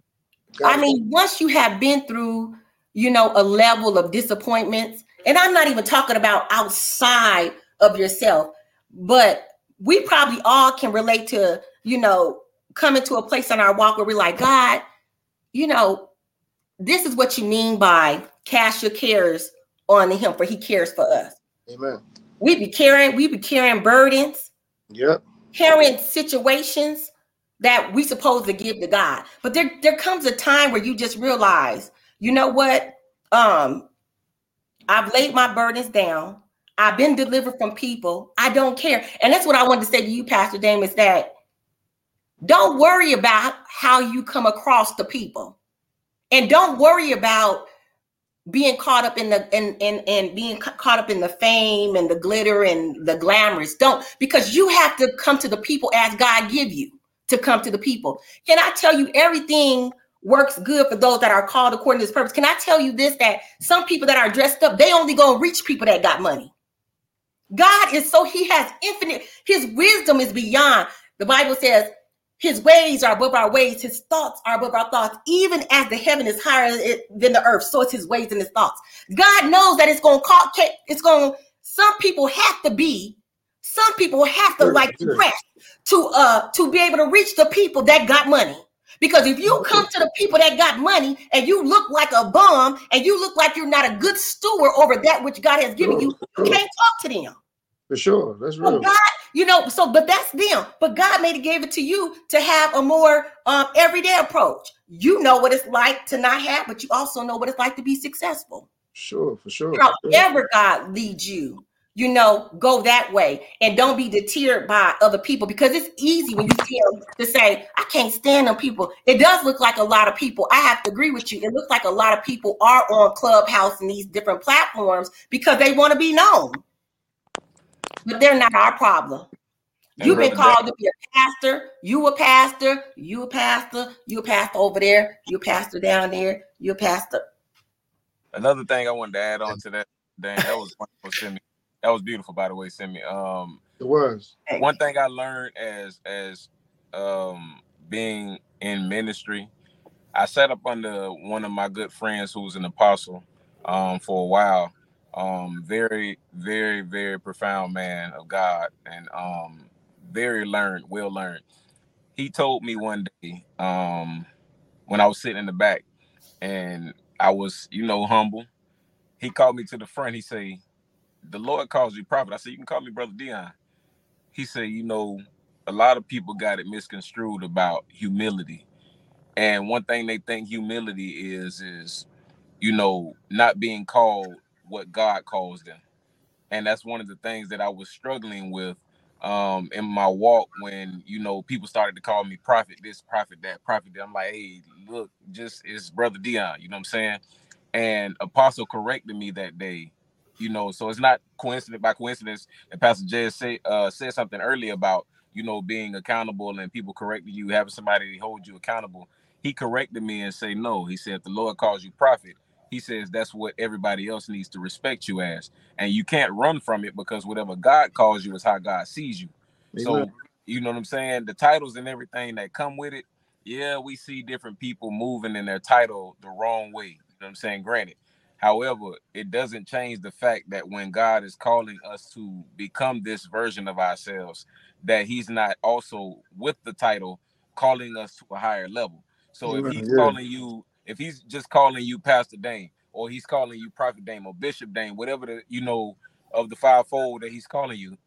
I mean, once you have been through, you know, a level of disappointments, and I'm not even talking about outside of yourself, but we probably all can relate to, you know, coming to a place in our walk where we're like, God, you know, this is what you mean by cast your cares on him, for he cares for us. Amen. We be carrying, we be carrying burdens, Yep. carrying situations that we supposed to give to God. But there, there comes a time where you just realize, you know what? Um, I've laid my burdens down. I've been delivered from people. I don't care. And that's what I wanted to say to you, Pastor Dame, is that don't worry about how you come across to people. And don't worry about being caught up in the and and and being ca- caught up in the fame and the glitter and the glamorous. Don't, because you have to come to the people as God give you to come to the people. Can I tell you, everything works good for those that are called according to his purpose? Can I tell you this, that some people that are dressed up, they only gonna reach people that got money. God is so, he has infinite, his wisdom is beyond. The Bible says his ways are above our ways, his thoughts are above our thoughts. Even as the heaven is higher than the earth, so it's his ways and his thoughts. God knows that it's going to call, it's going to, some people have to be, some people have to like to dress to uh to be able to reach the people that got money. Because if you come to the people that got money and you look like a bum and you look like you're not a good steward over that which God has given you, you can't talk to them. For sure. That's real. But God, you know, so, but that's them. But God made it, gave it to you to have a more um, everyday approach. You know what it's like to not have, but you also know what it's like to be successful. Sure, for sure. However God leads you, you know, go that way and don't be deterred by other people, because it's easy when you feel to say, I can't stand them people. It does look like a lot of people. I have to agree with you. It looks like a lot of people are on Clubhouse and these different platforms because they want to be known. But they're not our problem. You've been called to be a pastor. You a pastor. You a pastor. You a pastor over there. You a pastor down there. You a pastor. another thing I wanted to add on to that, Dan, that was wonderful, Simi. That was beautiful, by the way, Simi. Um, it was. One thing I learned as as um, being in ministry, I sat up under one of my good friends who was an apostle um, for a while. Um, very, very, very profound man of God, and um, very learned, well learned. He told me one day um, when I was sitting in the back, and I was, you know, humble. He called me to the front. He said, "The Lord calls you prophet." I said, "You can call me Brother Dion." He said, "You know, a lot of people got it misconstrued about humility. And one thing they think humility is, is, you know, not being called what God calls them." And that's one of the things that I was struggling with um, in my walk when, you know, people started to call me prophet this, prophet that, prophet that. I'm like, hey, look, just it's Brother Dion, you know what I'm saying? And Apostle corrected me that day, you know, so it's not coincident by coincidence that Pastor Jay say, uh, said something earlier about, you know, being accountable and people correcting you, having somebody hold you accountable. He corrected me and say, no, he said, if the Lord calls you prophet, he says that's what everybody else needs to respect you as. And you can't run from it because whatever God calls you is how God sees you. Amen. So, you know what I'm saying? The titles and everything that come with it. Yeah, we see different people moving in their title the wrong way. You know what I'm saying? Granted. However, it doesn't change the fact that when God is calling us to become this version of ourselves, that he's not also with the title calling us to a higher level. So if he's yeah. calling you, if he's just calling you Pastor Dame, or he's calling you Prophet Dame or Bishop Dame, whatever the, you know, of the fivefold that he's calling you,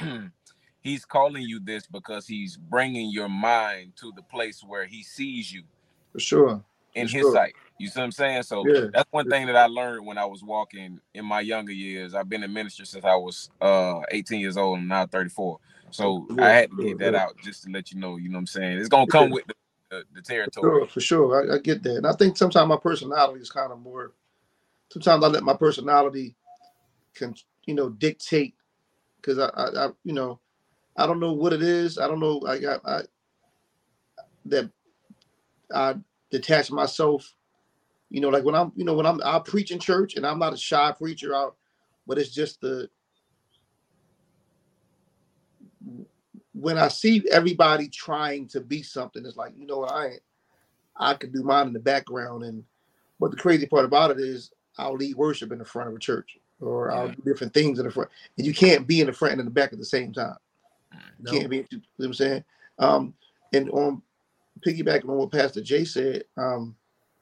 he's calling you this because he's bringing your mind to the place where he sees you. For sure. In For his sure. sight. You see what I'm saying? So yeah. that's one thing that I learned when I was walking in my younger years. I've been in ministry since I was uh, eighteen years old and now thirty-four. So yeah, I had to get that yeah. out just to let you know, you know what I'm saying? It's going to come yeah. with the, the, the territory. For sure, for sure. I, I get that. And I think sometimes my personality is kind of more, sometimes I let my personality, can, you know, dictate because I, I, I, you know, I don't know what it is. I don't know. I got I, that I detach myself. You know, like when I'm, you know, when I'm, I preach in church, and I'm not a shy preacher, I, but it's just the, when I see everybody trying to be something, it's like, you know what, I ain't, I could do mine in the background. And but the crazy part about it is I'll lead worship in the front of a church, or yeah. I'll do different things in the front, and you can't be in the front and in the back at the same time. You nope. can't be, you know what I'm saying? Um, and on piggybacking on what Pastor Jay said, um,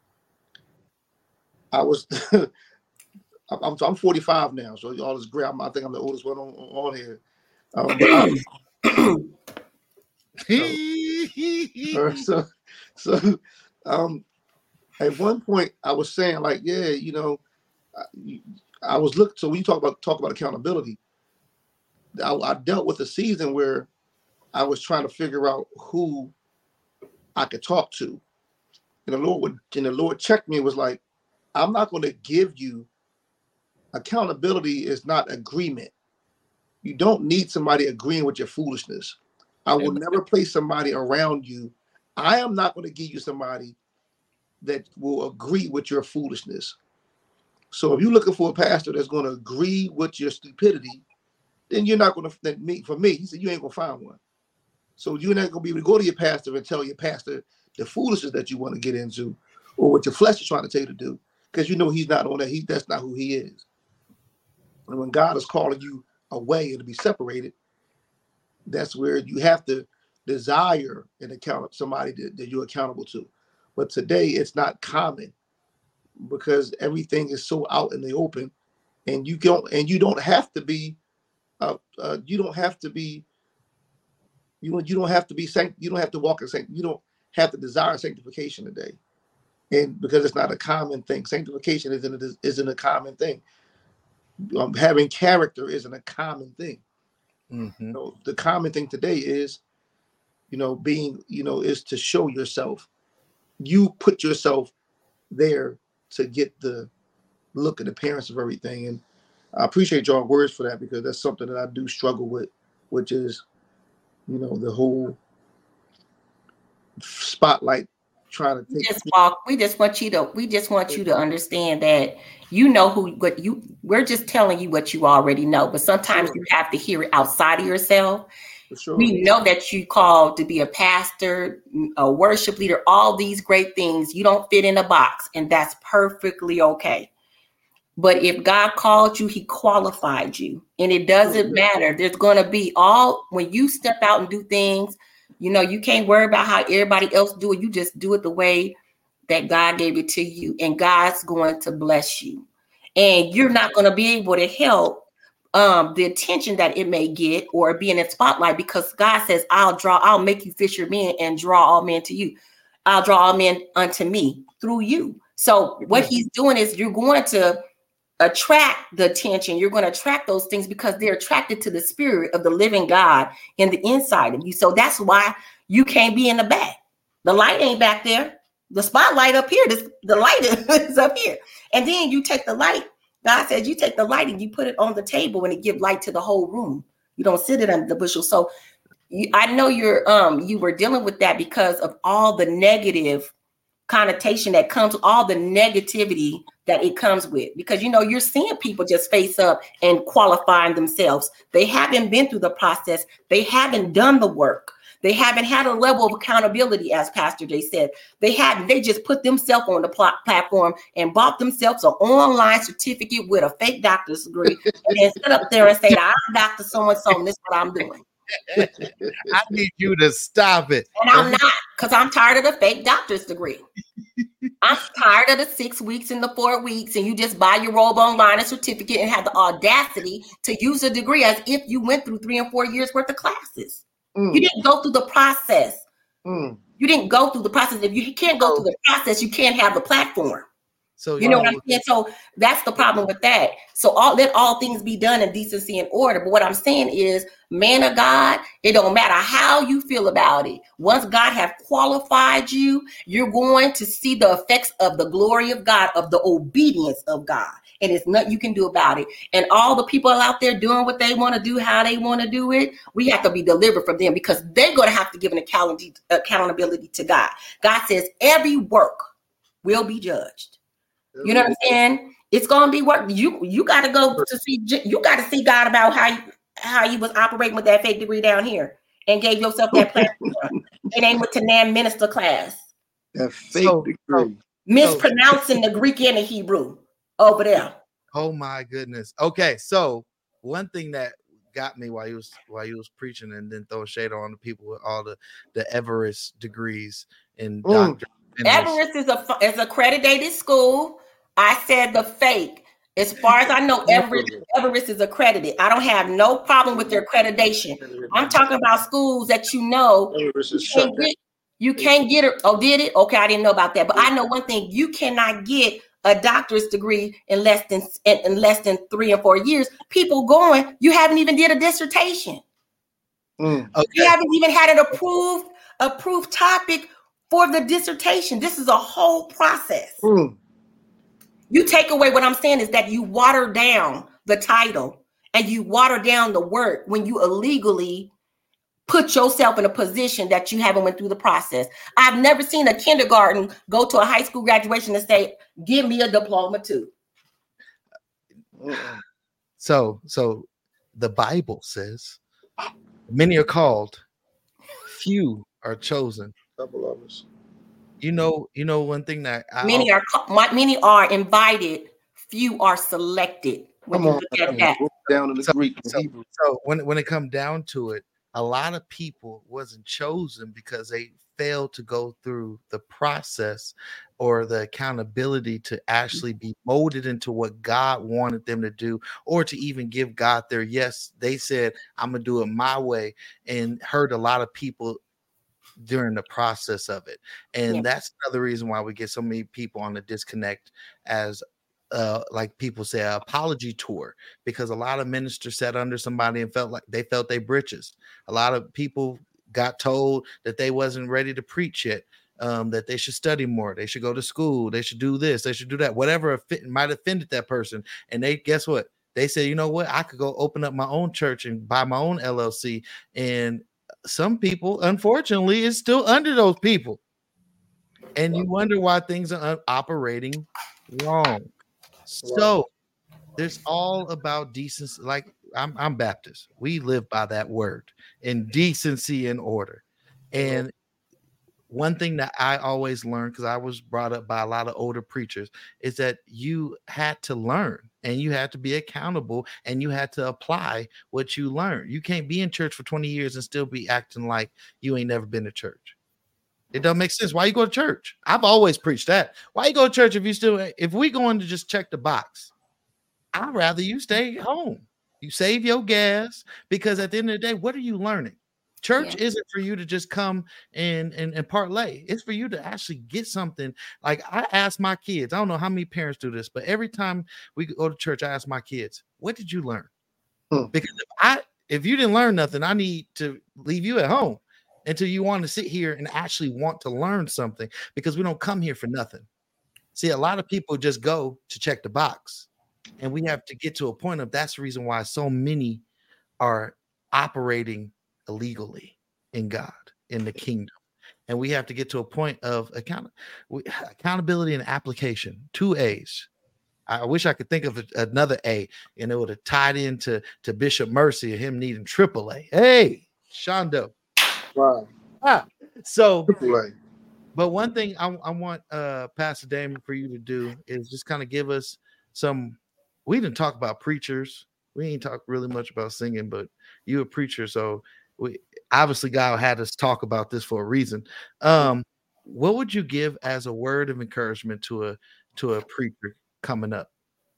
I was, I'm, I'm forty-five now, so all this great. I'm, I think I'm the oldest one on, on here. Um, but I, so, so, so um, at one point I was saying like, yeah, you know, I, I was looking. So when you talk about talk about accountability, I, I dealt with a season where I was trying to figure out who I could talk to, and the Lord would, and the Lord checked me and was like, I'm not going to give you, accountability is not agreement. You don't need somebody agreeing with your foolishness. I will never place somebody around you. I am not going to give you somebody that will agree with your foolishness. So if you're looking for a pastor that's going to agree with your stupidity, then you're not going to, then me, for me, he said, you ain't going to find one. So you're not going to be able to go to your pastor and tell your pastor the foolishness that you want to get into, or what your flesh is trying to tell you to do. Because you know he's not on that. He that's not who he is. And when God is calling you away and to be separated, that's where you have to desire and account somebody that, that you're accountable to. But today it's not common because everything is so out in the open, and you don't and you don't have to be, uh, uh, you don't have to be, you you don't have to be sanct, you don't have to walk in sanct, you don't have to desire sanctification today. And because it's not a common thing, sanctification isn't a, isn't a common thing. Um, having character isn't a common thing. Mm-hmm. So the common thing today is, you know, being, you know, is to show yourself. You put yourself there to get the look and appearance of everything. And I appreciate y'all words for that, because that's something that I do struggle with, which is, you know, the whole spotlight trying to take. Just walk. We just want you to. We just want you to understand that you know who. What you. We're just telling you what you already know. But sometimes sure. you have to hear it outside of yourself. For sure. We know that you called to be a pastor, a worship leader, all these great things. You don't fit in a box, and that's perfectly okay. But if God called you, he qualified you. And it doesn't matter. There's going to be all, when you step out and do things, you know, you can't worry about how everybody else do it. You just do it the way that God gave it to you. And God's going to bless you. And you're not going to be able to help um, the attention that it may get or be in its spotlight, because God says, I'll draw, I'll make you fishermen and draw all men to you. I'll draw all men unto me through you. So what he's doing is you're going to attract the attention. You're going to attract those things because they're attracted to the spirit of the living God in the inside of you. So that's why you can't be in the back. The light ain't back there. The spotlight up here. This, the light is up here. And then you take the light. God says you take the light and you put it on the table and it gives light to the whole room. You don't sit it under the bushel. So you, I know you're um you were dealing with that because of all the negative connotation that comes, all the negativity that it comes with, because, you know, you're seeing people just face up and qualifying themselves. They haven't been through the process. They haven't done the work. They haven't had a level of accountability, as Pastor Jay said. They hadn't. They just put themselves on the pl- platform and bought themselves an online certificate with a fake doctor's degree and then sit up there and say, I'm Doctor So-and-so and this is what I'm doing. I need you to stop it. And I'm not, because I'm tired of the fake doctor's degree. I'm tired of the six weeks and the four weeks, and you just buy your robe online, a certificate, and have the audacity to use a degree as if you went through three and four years worth of classes. Mm. You didn't go through the process. Mm. You didn't go through the process. If you can't go through the process, you can't have the platform. So you know what I'm saying? So that's the problem with that. So all let all things be done in decency and order. But what I'm saying is, man of God, it don't matter how you feel about it. Once God have qualified you, you're going to see the effects of the glory of God, of the obedience of God. And it's nothing you can do about it. And all the people out there doing what they want to do, how they want to do it, we have to be delivered from them, because they're going to have to give an accountability, accountability to God. God says every work will be judged. You know what I'm saying? It's gonna be work. You you got to go to see. You got to see God about how you, how you was operating with that fake degree down here, and gave yourself that platform. And then went to Nan minister class. That fake so, degree, mispronouncing the Greek and the Hebrew over there. Oh my goodness. Okay, so one thing that got me while he was while he was preaching and then throwing shade on the people with all the the Everest degrees and mm. doctor. Everest is a is a accredited school. I said the fake. As far as I know, Everest, Everest is accredited. I don't have no problem with their accreditation. I'm talking about schools that you know you can't, get, you can't get it. Oh, did it? Okay, I didn't know about that. But I know one thing: you cannot get a doctorate degree in less than in, in less than three or four years. People going, you haven't even did a dissertation. Mm, okay. You haven't even had an approved approved topic for the dissertation. This is a whole process. Mm. You take away what I'm saying is that you water down the title and you water down the work when you illegally put yourself in a position that you haven't went through the process. I've never seen a kindergarten go to a high school graduation and say, give me a diploma too. So, so the Bible says, many are called, few are chosen. Double of us. You know, you know, one thing that I many are many are invited, few are selected. When you look at that. Down in the so, Greek. So, so when, when it comes down to it, a lot of people wasn't chosen because they failed to go through the process or the accountability to actually be molded into what God wanted them to do, or to even give God their yes. They said, I'm gonna do it my way, and hurt a lot of people during the process of it. And yeah. that's another reason why we get so many people on the disconnect, as uh like people say, an apology tour, because a lot of ministers sat under somebody and felt like they felt their britches. A lot of people got told that they wasn't ready to preach yet, um that they should study more, they should go to school, they should do this, they should do that, whatever offend, might offended that person. And they guess what, they said, you know what, I could go open up my own church and buy my own L L C. And some people, unfortunately, is still under those people. and you wonder why things are operating wrong. So there's all about decency. Like I'm, I'm Baptist. We live by that word in decency and order. And one thing that I always learned, because I was brought up by a lot of older preachers, is that you had to learn and you had to be accountable and you had to apply what you learned. You can't be in church for twenty years and still be acting like you ain't never been to church. It doesn't make sense. Why you go to church? I've always preached that. Why you go to church if you still, if we going to just check the box? I'd rather you stay home. You save your gas, because at the end of the day, what are you learning? Church yeah. isn't for you to just come and, and, and parlay. It's for you to actually get something. Like I ask my kids, I don't know how many parents do this, but every time we go to church, I ask my kids, what did you learn? Hmm. Because if I, if you didn't learn nothing, I need to leave you at home until you want to sit here and actually want to learn something, because we don't come here for nothing. See, a lot of people just go to check the box, and we have to get to a point of that's the reason why so many are operating illegally in God, in the kingdom. And we have to get to a point of account- accountability and application. Two A's. I wish I could think of another A, and it would have tied into to Bishop Mercy and him needing triple A. Hey, Shondo. Wow. Ah, so, triple A. But one thing I, I want uh, Pastor Damon for you to do is just kind of give us some. We didn't talk about preachers. We ain't talk really much about singing, but you a preacher, so we obviously God had us talk about this for a reason. Um, what would you give as a word of encouragement to a to a preacher coming up?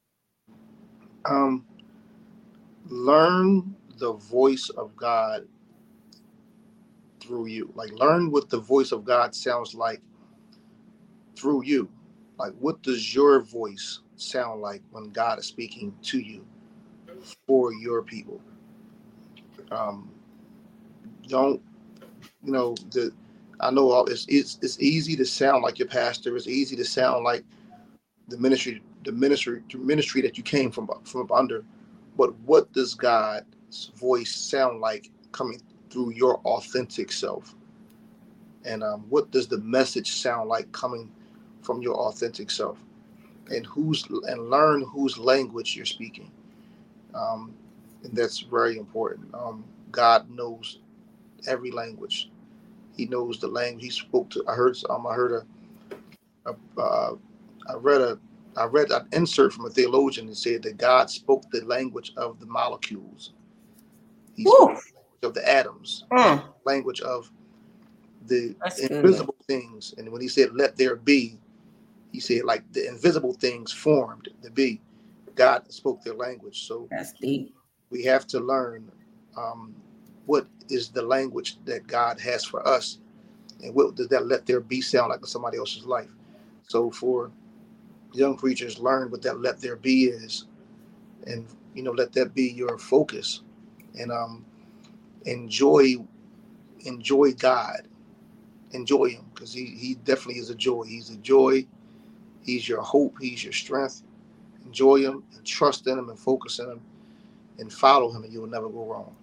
Um, learn the voice of God through you. Like, learn what the voice of God sounds like through you. Like, what does your voice sound like when God is speaking to you for your people? Um, don't, you know, the, I know all it's, it's, it's easy to sound like your pastor. It's easy to sound like the ministry, the ministry, the ministry that you came from, from up under. But what does God's voice sound like coming through your authentic self? And um, what does the message sound like coming from your authentic self? And who's, and learn whose language you're speaking. Um, and that's very important. Um, God knows every language. He knows the language. He spoke to. I heard. Um, I heard a. a uh, I read a. I read an insert from a theologian that said that God spoke the language of the molecules. He spoke the language of the atoms. Mm. Language of the that's invisible good. Things. And when he said, "Let there be," he said, like the invisible things formed to be. God spoke their language. So that's deep. We have to learn um, what is the language that God has for us, and what does that "let there be" sound like in somebody else's life. So for young preachers, learn what that "let there be" is, and you know, let that be your focus, and um, enjoy, enjoy God, enjoy Him, because He He definitely is a joy. He's a joy. He's your hope. He's your strength. Enjoy Him and trust in Him and focus in Him and follow Him, and you will never go wrong.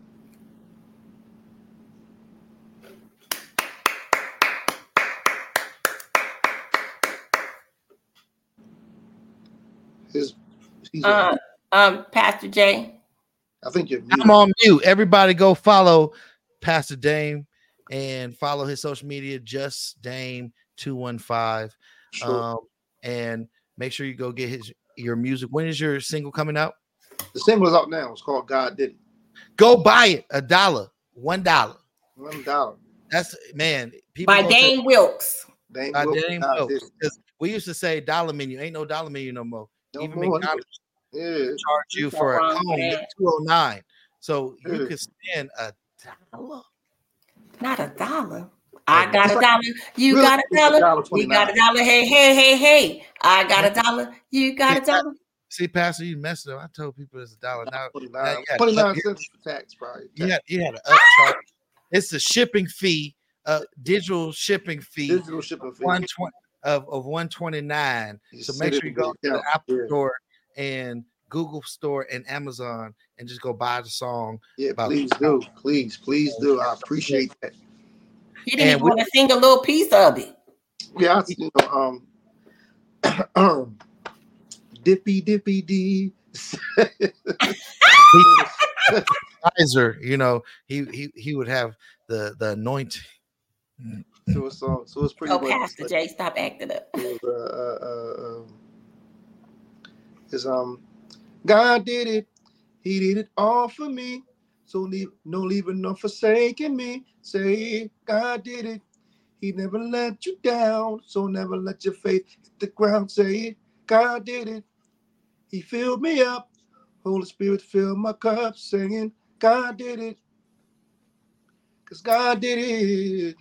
His, he's uh, um, Pastor Jay. I think you're muted. I'm on mute. Everybody go follow Pastor Dame and follow his social media, Just Dame two one five. Sure. Um, and make sure you go get his your music. When is your single coming out? The single is out now. It's called God Did It. Go buy it. A dollar. One dollar. One dollar. That's man. By Dane Wilkes. Dane By Wilkes. Dane Wilkes. We used to say dollar menu. Ain't no dollar menu no more. No Even more. McDonald's yeah. charge you for a cone two oh nine. So yeah. you could spend a dollar. Not a dollar. I got a dollar. You really? got a dollar. You got a dollar. Hey, hey, hey, hey. I got a dollar. You got a dollar. See, Pastor, you messed up. I told people it's a dollar. Now, twenty-nine, now twenty-nine cents for tax, probably. You had, you had an upcharge. It's a shipping fee, uh, digital shipping fee. Digital shipping fee. one twenty of, of one twenty-nine. So make sure you go to the Apple yeah. Store and Google Store and Amazon and just go buy the song. Yeah, please do. Please, please do. I appreciate that. He didn't even want to sing a little piece of it. Yeah, I, you know, um, um, dippy dippy dee. Kaiser, you know, he he he would have the the anointing. So it's um, so it's pretty Oh, much. Pastor like, Jay, stop acting up. It was, uh, uh, uh, um, it's um, God did it. He did it all for me. So leave, no leaving, no forsaking me. Say God did it. He never let you down. So never let your faith hit the ground. Say it. God did it. He filled me up. Holy Spirit filled my cup. Singing, God did it. Because God did it.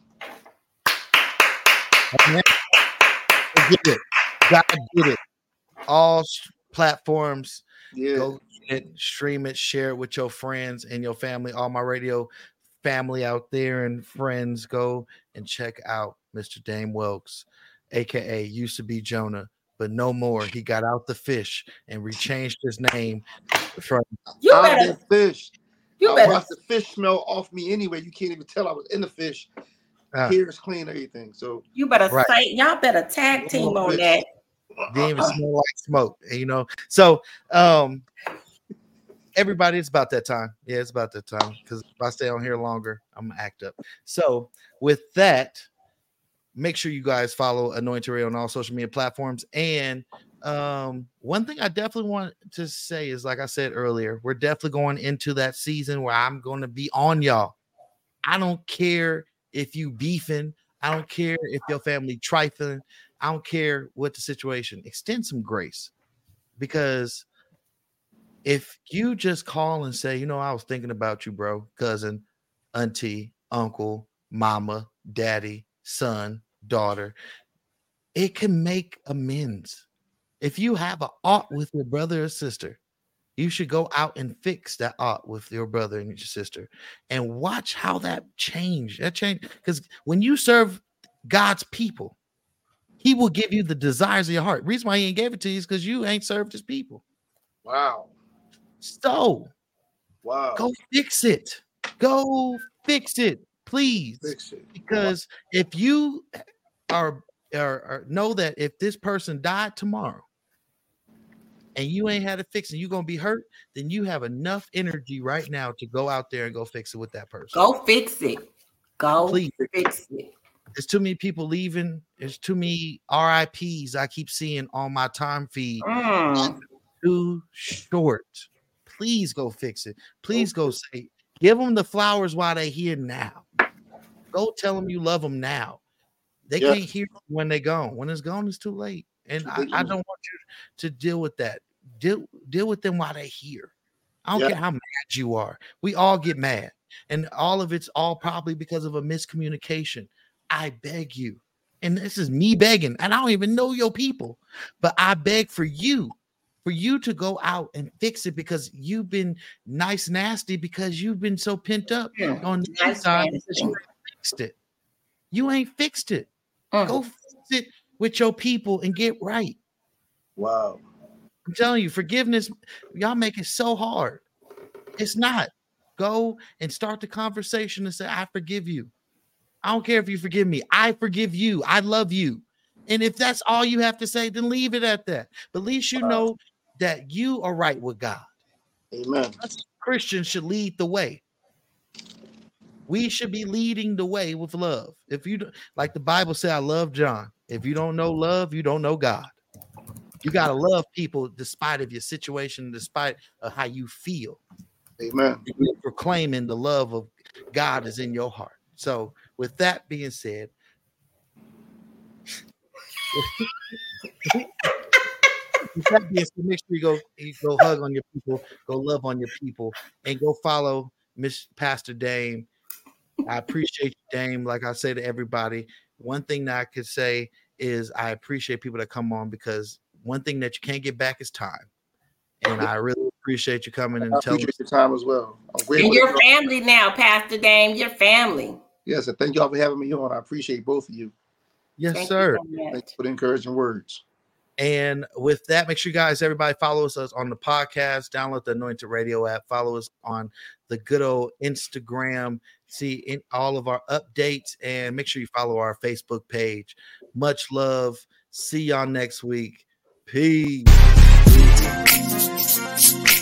Amen. Did it. God did it. All platforms. Yeah. Go get it, stream it, share it with your friends and your family. All my radio family out there and friends, go and check out Mister Dame Wilkes, aka used to be Jonah, but no more. He got out the fish and rechanged his name from you out better, of the fish. You I better watched the fish smell off me anyway. You can't even tell I was in the fish. uh, Hair is clean, everything. So you better right. say y'all better tag team on that. Didn't even smell like smoke, you know. So um everybody, it's about that time. Yeah, it's about that time. Because if I stay on here longer, I'm gonna act up. So with that, make sure you guys follow Anointed Radio on all social media platforms. And um, one thing I definitely want to say is, like I said earlier, we're definitely going into that season where I'm going to be on y'all. I don't care if you beefing. I don't care if your family trifling. I don't care what the situation. Extend some grace, because if you just call and say, you know, I was thinking about you, bro, cousin, auntie, uncle, mama, daddy, son, daughter, it can make amends. If you have an ought with your brother or sister, you should go out and fix that ought with your brother and your sister, and watch how that change. That change, because when you serve God's people, He will give you the desires of your heart. Reason why He ain't gave it to you is because you ain't served His people. Wow. So, wow. Go fix it. Go fix it, please. Fix it. Because wow. if you are, are, are know that if this person died tomorrow, and you ain't had it fixed and you're going to be hurt, then you have enough energy right now to go out there and go fix it with that person. Go fix it. Go Please. fix it. There's too many people leaving. There's too many R I Ps I keep seeing on my time feed. Mm. Too short. Please go fix it. Please go say, give them the flowers while they're here now. Go tell them you love them now. They yeah. can't hear when they're gone. When it's gone, it's too late. And I, I don't want you to deal with that. Deal, deal with them while they're here. I don't yeah. care how mad you are. We all get mad. And all of it's all probably because of a miscommunication. I beg you. And this is me begging. And I don't even know your people. But I beg for you. For you to go out and fix it, because you've been nice, nasty, because you've been so pent up yeah. on the nice inside because you ain't fixed it. You ain't fixed it. Uh-huh. Go fix it with your people and get right. Wow. I'm telling you, forgiveness, y'all make it so hard. It's not. Go and start the conversation and say, I forgive you. I don't care if you forgive me. I forgive you. I love you. And if that's all you have to say, then leave it at that. But at least you wow. know that you are right with God. Amen. Us Christians should lead the way. We should be leading the way with love. If you do, like the Bible said, I love John. If you don't know love, you don't know God. You got to love people despite of your situation, despite of how you feel. Amen. You're proclaiming the love of God is in your heart. So with that being said, that being said, make sure you go, you go hug on your people, go love on your people, and go follow Miss Pastor Dame. I appreciate you, Dame. Like I say to everybody, one thing that I could say is I appreciate people that come on, because one thing that you can't get back is time. And I really appreciate you coming and I telling appreciate your time as well. And your family now, Pastor Dame, your family. Yes, and thank y'all for having me on. I appreciate both of you. Yes, thank sir. You Thanks for the encouraging words. And with that, make sure you guys, everybody follows us on the podcast, download the Anointed Radio app, follow us on the good old Instagram, see in all of our updates, and make sure you follow our Facebook page. Much love. See y'all next week. Peace. Peace.